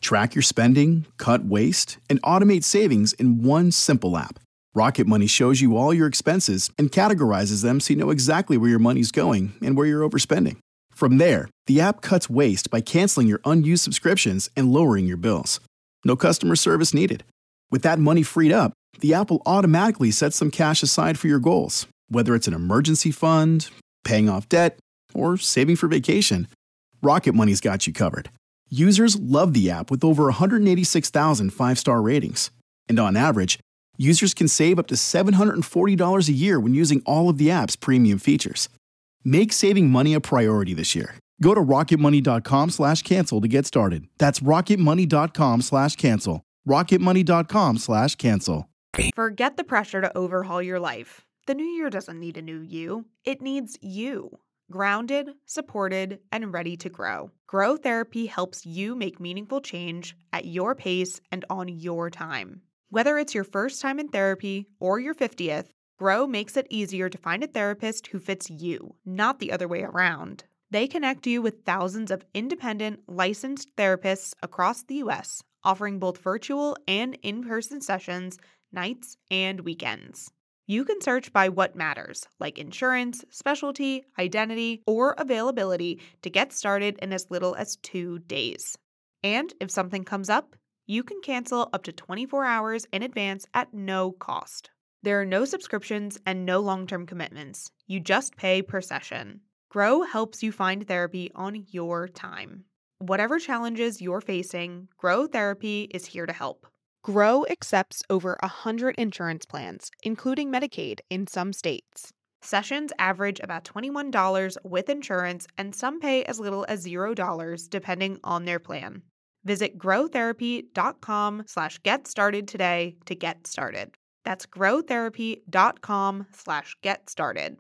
Speaker 2: Track your spending, cut waste, and automate savings in one simple app. Rocket Money shows you all your expenses and categorizes them so you know exactly where your money's going and where you're overspending. From there, the app cuts waste by canceling your unused subscriptions and lowering your bills. No customer service needed. With that money freed up, the app will automatically set some cash aside for your goals, whether it's an emergency fund, paying off debt, or saving for vacation. Rocket Money's got you covered. Users love the app with over one hundred eighty-six thousand five-star ratings. And on average, users can save up to seven hundred forty dollars a year when using all of the app's premium features. Make saving money a priority this year. Go to rocketmoney.com slash cancel to get started. That's rocketmoney.com slash cancel. rocketmoney.com slash cancel.
Speaker 1: Forget the pressure to overhaul your life. The new year doesn't need a new you. It needs you. Grounded, supported, and ready to grow. Grow Therapy helps you make meaningful change at your pace and on your time. Whether it's your first time in therapy or your fiftieth, Grow makes it easier to find a therapist who fits you, not the other way around. They connect you with thousands of independent, licensed therapists across the U S, offering both virtual and in-person sessions, nights and weekends. You can search by what matters, like insurance, specialty, identity, or availability, to get started in as little as two days. And if something comes up, you can cancel up to twenty-four hours in advance at no cost. There are no subscriptions and no long-term commitments. You just pay per session. Grow helps you find therapy on your time. Whatever challenges you're facing, Grow Therapy is here to help. Grow accepts over one hundred insurance plans, including Medicaid in some states. Sessions average about twenty-one dollars with insurance, and some pay as little as zero dollars depending on their plan. Visit growtherapy.com slash get started today to get started. That's growtherapy.com slash get started.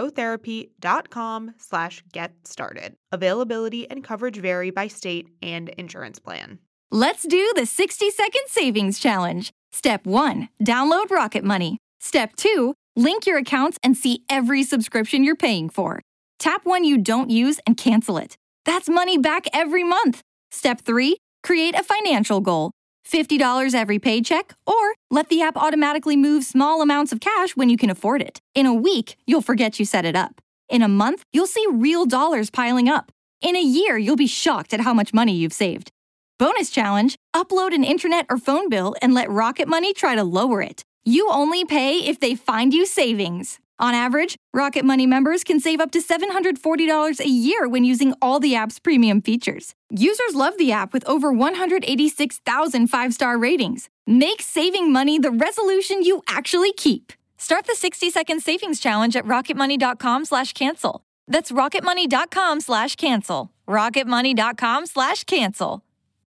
Speaker 1: growtherapy.com slash get started. Availability and coverage vary by state and insurance plan.
Speaker 3: Let's do the sixty second savings challenge. Step one, download Rocket Money. Step two, link your accounts and see every subscription you're paying for. Tap one you don't use and cancel it. That's money back every month. Step three, create a financial goal. fifty dollars every paycheck, or let the app automatically move small amounts of cash when you can afford it. In a week, you'll forget you set it up. In a month, you'll see real dollars piling up. In a year, you'll be shocked at how much money you've saved. Bonus challenge, upload an internet or phone bill and let Rocket Money try to lower it. You only pay if they find you savings. On average, Rocket Money members can save up to seven hundred forty dollars a year when using all the app's premium features. Users love the app with over one hundred eighty-six thousand five-star ratings. Make saving money the resolution you actually keep. Start the sixty second savings challenge at rocketmoney.com slash cancel. That's rocketmoney.com slash cancel. rocketmoney.com slash cancel.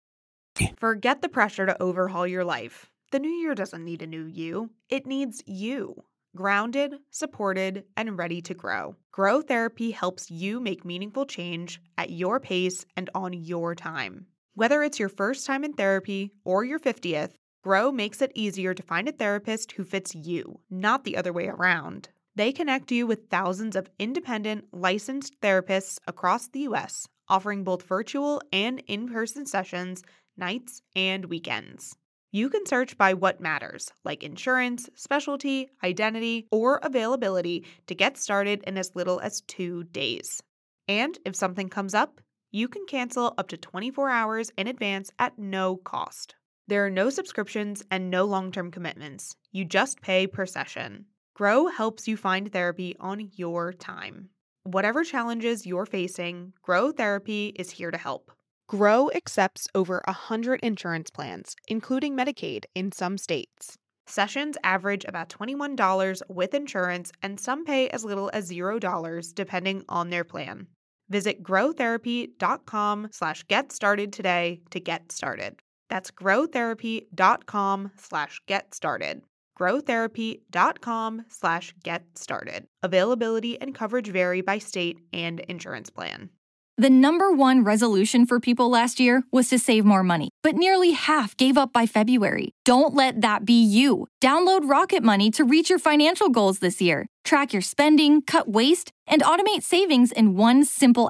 Speaker 1: Forget the pressure to overhaul your life. The new year doesn't need a new you. It needs you. Grounded, supported, and ready to grow. Grow Therapy helps you make meaningful change at your pace and on your time. Whether it's your first time in therapy or your fiftieth, Grow makes it easier to find a therapist who fits you, not the other way around. They connect you with thousands of independent, licensed therapists across the U S, offering both virtual and in-person sessions, nights and weekends. You can search by what matters, like insurance, specialty, identity, or availability, to get started in as little as two days. And if something comes up, you can cancel up to twenty-four hours in advance at no cost. There are no subscriptions and no long-term commitments. You just pay per session. Grow helps you find therapy on your time. Whatever challenges you're facing, Grow Therapy is here to help. Grow accepts over one hundred insurance plans, including Medicaid in some states. Sessions average about twenty-one dollars with insurance, and some pay as little as zero dollars depending on their plan. Visit growtherapy.com slash get started today to get started. That's growtherapy.com slash get started. growtherapy.com slash get started. Availability and coverage vary by state and insurance plan.
Speaker 3: The number one resolution for people last year was to save more money, but nearly half gave up by February. Don't let that be you. Download Rocket Money to reach your financial goals this year. Track your spending, cut waste, and automate savings in one simple app.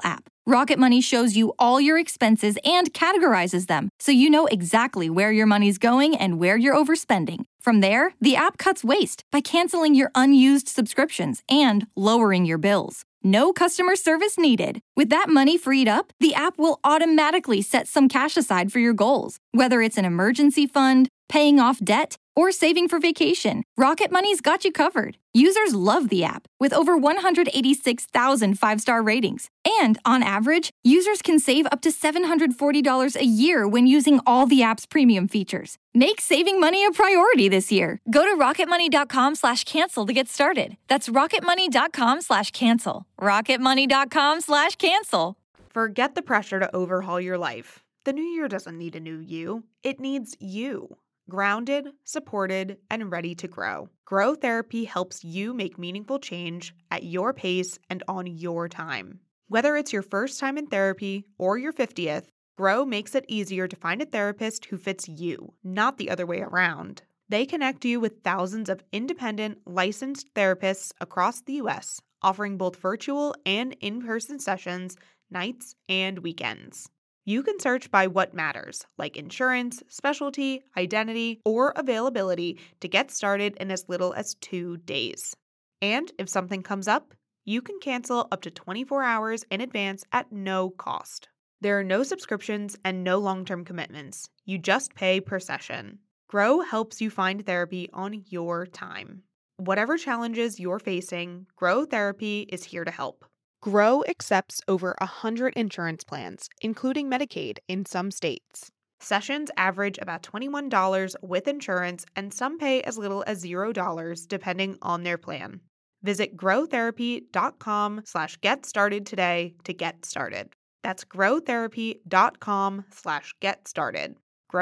Speaker 3: Rocket Money shows you all your expenses and categorizes them, so you know exactly where your money's going and where you're overspending. From there, the app cuts waste by canceling your unused subscriptions and lowering your bills. No customer service needed. With that money freed up, the app will automatically set some cash aside for your goals, whether it's an emergency fund, paying off debt, or saving for vacation. Rocket Money's got you covered. Users love the app, with over one hundred eighty-six thousand five-star ratings. And on average, users can save up to seven hundred forty dollars a year when using all the app's premium features. Make saving money a priority this year. Go to rocketmoney.com slash cancel to get started. That's rocketmoney.com slash cancel. rocketmoney.com slash cancel.
Speaker 1: Forget the pressure to overhaul your life. The new year doesn't need a new you. It needs you. Grounded, supported, and ready to grow. Grow Therapy helps you make meaningful change at your pace and on your time. Whether it's your first time in therapy or your fiftieth, Grow makes it easier to find a therapist who fits you, not the other way around. They connect you with thousands of independent, licensed therapists across the U S, offering both virtual and in-person sessions, nights and weekends. You can search by what matters, like insurance, specialty, identity, or availability to get started in as little as two days. And if something comes up, you can cancel up to twenty-four hours in advance at no cost. There are no subscriptions and no long-term commitments. You just pay per session. Grow helps you find therapy on your time. Whatever challenges you're facing, Grow Therapy is here to help. Grow accepts over one hundred insurance plans, including Medicaid in some states. Sessions average about twenty-one dollars with insurance, and some pay as little as zero dollars depending on their plan. Visit growtherapy.com slash get started today to get started. That's growtherapy.com slash get started.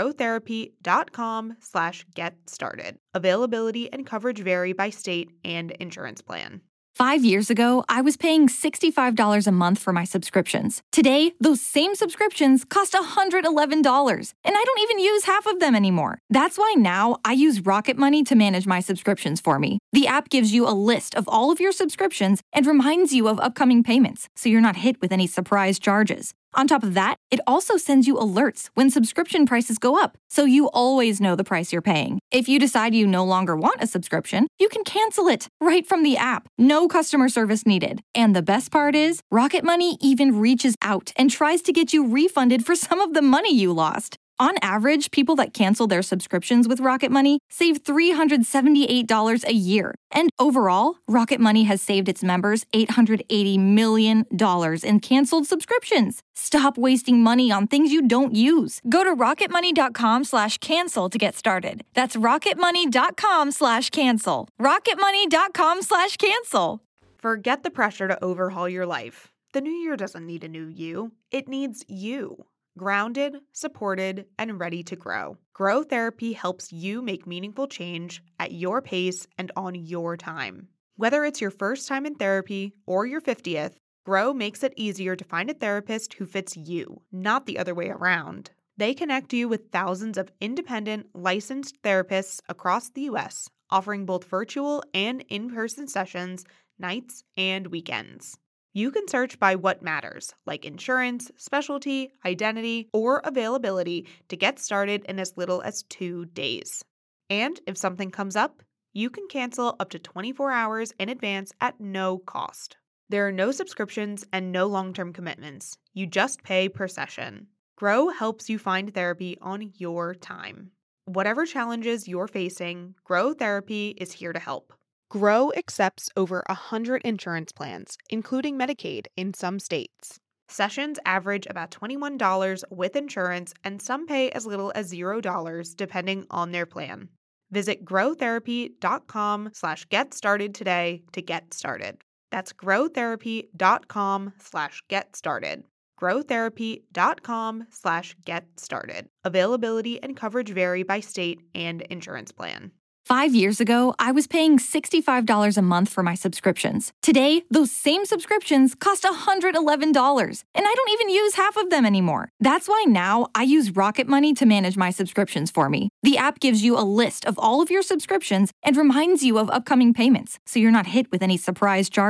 Speaker 1: growtherapy.com slash get started. Availability and coverage vary by state and insurance plan.
Speaker 3: Five years ago, I was paying sixty-five dollars a month for my subscriptions. Today, those same subscriptions cost one hundred eleven dollars, and I don't even use half of them anymore. That's why now I use Rocket Money to manage my subscriptions for me. The app gives you a list of all of your subscriptions and reminds you of upcoming payments, so you're not hit with any surprise charges. On top of that, it also sends you alerts when subscription prices go up, so you always know the price you're paying. If you decide you no longer want a subscription, you can cancel it right from the app. No customer service needed. And the best part is, Rocket Money even reaches out and tries to get you refunded for some of the money you lost. On average, people that cancel their subscriptions with Rocket Money save three hundred seventy-eight dollars a year. And overall, Rocket Money has saved its members eight hundred eighty million dollars in canceled subscriptions. Stop wasting money on things you don't use. Go to rocketmoney.com slash cancel to get started. That's rocketmoney.com slash cancel. rocketmoney.com slash cancel.
Speaker 1: Forget the pressure to overhaul your life. The new year doesn't need a new you. It needs you. Grounded, supported, and ready to grow. Grow Therapy helps you make meaningful change at your pace and on your time. Whether it's your first time in therapy or your fiftieth, Grow makes it easier to find a therapist who fits you, not the other way around. They connect you with thousands of independent, licensed therapists across the U S, offering both virtual and in-person sessions, nights and weekends. You can search by what matters, like insurance, specialty, identity, or availability to get started in as little as two days. And if something comes up, you can cancel up to twenty-four hours in advance at no cost. There are no subscriptions and no long-term commitments. You just pay per session. Grow helps you find therapy on your time. Whatever challenges you're facing, Grow Therapy is here to help. Grow accepts over one hundred insurance plans, including Medicaid in some states. Sessions average about twenty-one dollars with insurance, and some pay as little as zero dollars depending on their plan. Visit growtherapy.com slash get started today to get started. That's growtherapy.com slash get started. growtherapy.com slash get started. Availability and coverage vary by state and insurance plan.
Speaker 3: Five years ago, I was paying sixty-five dollars a month for my subscriptions. Today, those same subscriptions cost one hundred eleven dollars, and I don't even use half of them anymore. That's why now I use Rocket Money to manage my subscriptions for me. The app gives you a list of all of your subscriptions and reminds you of upcoming payments, so you're not hit with any surprise charges.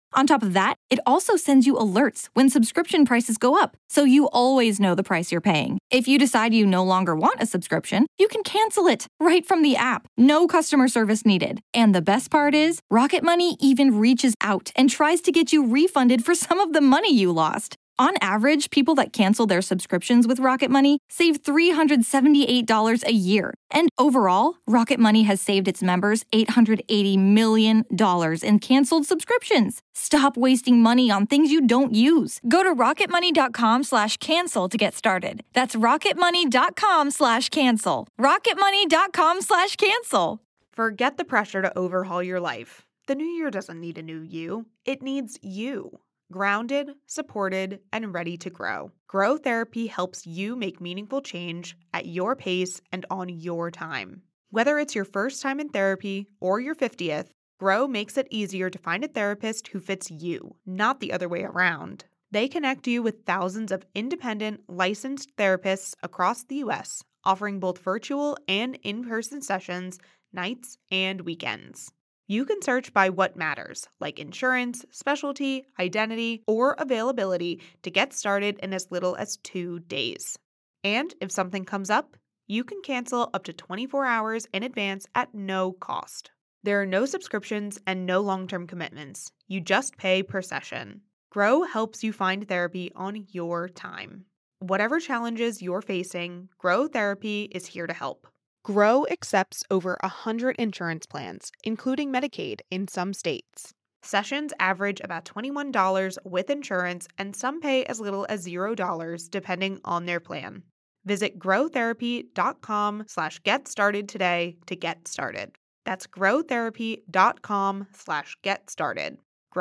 Speaker 3: On top of that, it also sends you alerts when subscription prices go up, so you always know the price you're paying. If you decide you no longer want a subscription, you can cancel it right from the app. No customer service needed. And the best part is, Rocket Money even reaches out and tries to get you refunded for some of the money you lost. On average, people that cancel their subscriptions with Rocket Money save three hundred seventy-eight dollars a year. And overall, Rocket Money has saved its members eight hundred eighty million dollars in canceled subscriptions. Stop wasting money on things you don't use. Go to rocketmoney.com slash cancel to get started. That's rocketmoney.com slash cancel. rocketmoney.com slash cancel.
Speaker 1: Forget the pressure to overhaul your life. The new year doesn't need a new you. It needs you. Grounded, supported, and ready to grow. Grow Therapy helps you make meaningful change at your pace and on your time. Whether it's your first time in therapy or your fiftieth, Grow makes it easier to find a therapist who fits you, not the other way around. They connect you with thousands of independent, licensed therapists across the U S, offering both virtual and in-person sessions, nights and weekends. You can search by what matters, like insurance, specialty, identity, or availability to get started in as little as two days. And if something comes up, you can cancel up to twenty-four hours in advance at no cost. There are no subscriptions and no long-term commitments. You just pay per session. Grow helps you find therapy on your time. Whatever challenges you're facing, Grow Therapy is here to help. Grow accepts over one hundred insurance plans, including Medicaid in some states. Sessions average about twenty-one dollars with insurance, and some pay as little as zero dollars depending on their plan. Visit growtherapy.com slash get started today to get started. That's growtherapy.com slash get started.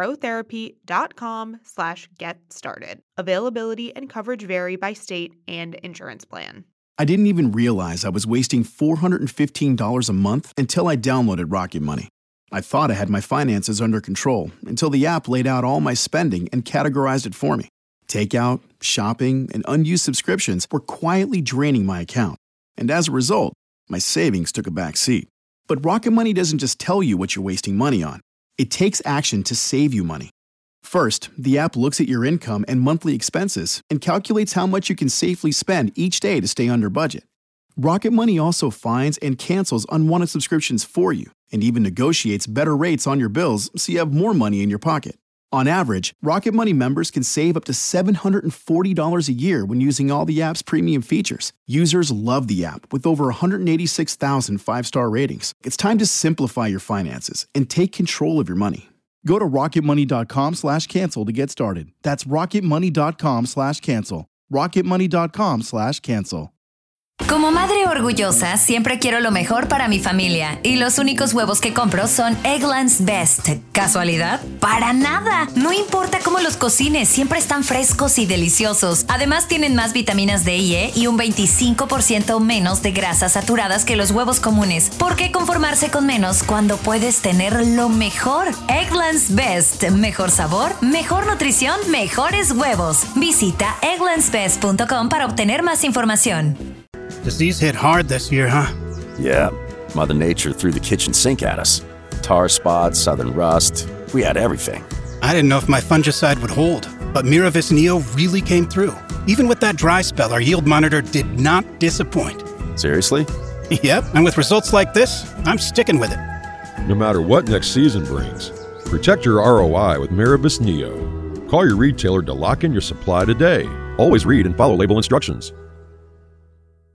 Speaker 1: growtherapy.com slash get started. Availability and coverage vary by state and insurance plan.
Speaker 2: I didn't even realize I was wasting four hundred fifteen dollars a month until I downloaded Rocket Money. I thought I had my finances under control until the app laid out all my spending and categorized it for me. Takeout, shopping, and unused subscriptions were quietly draining my account. And as a result, my savings took a back seat. But Rocket Money doesn't just tell you what you're wasting money on. It takes action to save you money. First, the app looks at your income and monthly expenses and calculates how much you can safely spend each day to stay under budget. Rocket Money also finds and cancels unwanted subscriptions for you and even negotiates better rates on your bills so you have more money in your pocket. On average, Rocket Money members can save up to seven hundred forty dollars a year when using all the app's premium features. Users love the app with over one hundred eighty-six thousand five-star ratings. It's time to simplify your finances and take control of your money. Go to rocketmoney.com slash cancel to get started. That's rocketmoney.com slash cancel. rocketmoney.com slash cancel.
Speaker 10: Como madre orgullosa, siempre quiero lo mejor para mi familia. Y los únicos huevos que compro son Eggland's Best. ¿Casualidad? ¡Para nada! No importa cómo los cocines, siempre están frescos y deliciosos. Además, tienen más vitaminas D y E y un veinticinco por ciento menos de grasas saturadas que los huevos comunes. ¿Por qué conformarse con menos cuando puedes tener lo mejor? Eggland's Best. Mejor sabor, mejor nutrición, mejores huevos. Visita egglands best punto com para obtener más información.
Speaker 11: Disease hit hard this year, huh?
Speaker 12: Yeah, Mother Nature threw the kitchen sink at us. Tar spots, southern rust, we had everything.
Speaker 11: I didn't know if my fungicide would hold, but Miravis Neo really came through. Even with that dry spell, our yield monitor did not disappoint.
Speaker 12: Seriously?
Speaker 11: Yep, and with results like this, I'm sticking with it.
Speaker 13: No matter what next season brings, protect your R O I with Miravis Neo. Call your retailer to lock in your supply today. Always read and follow label instructions.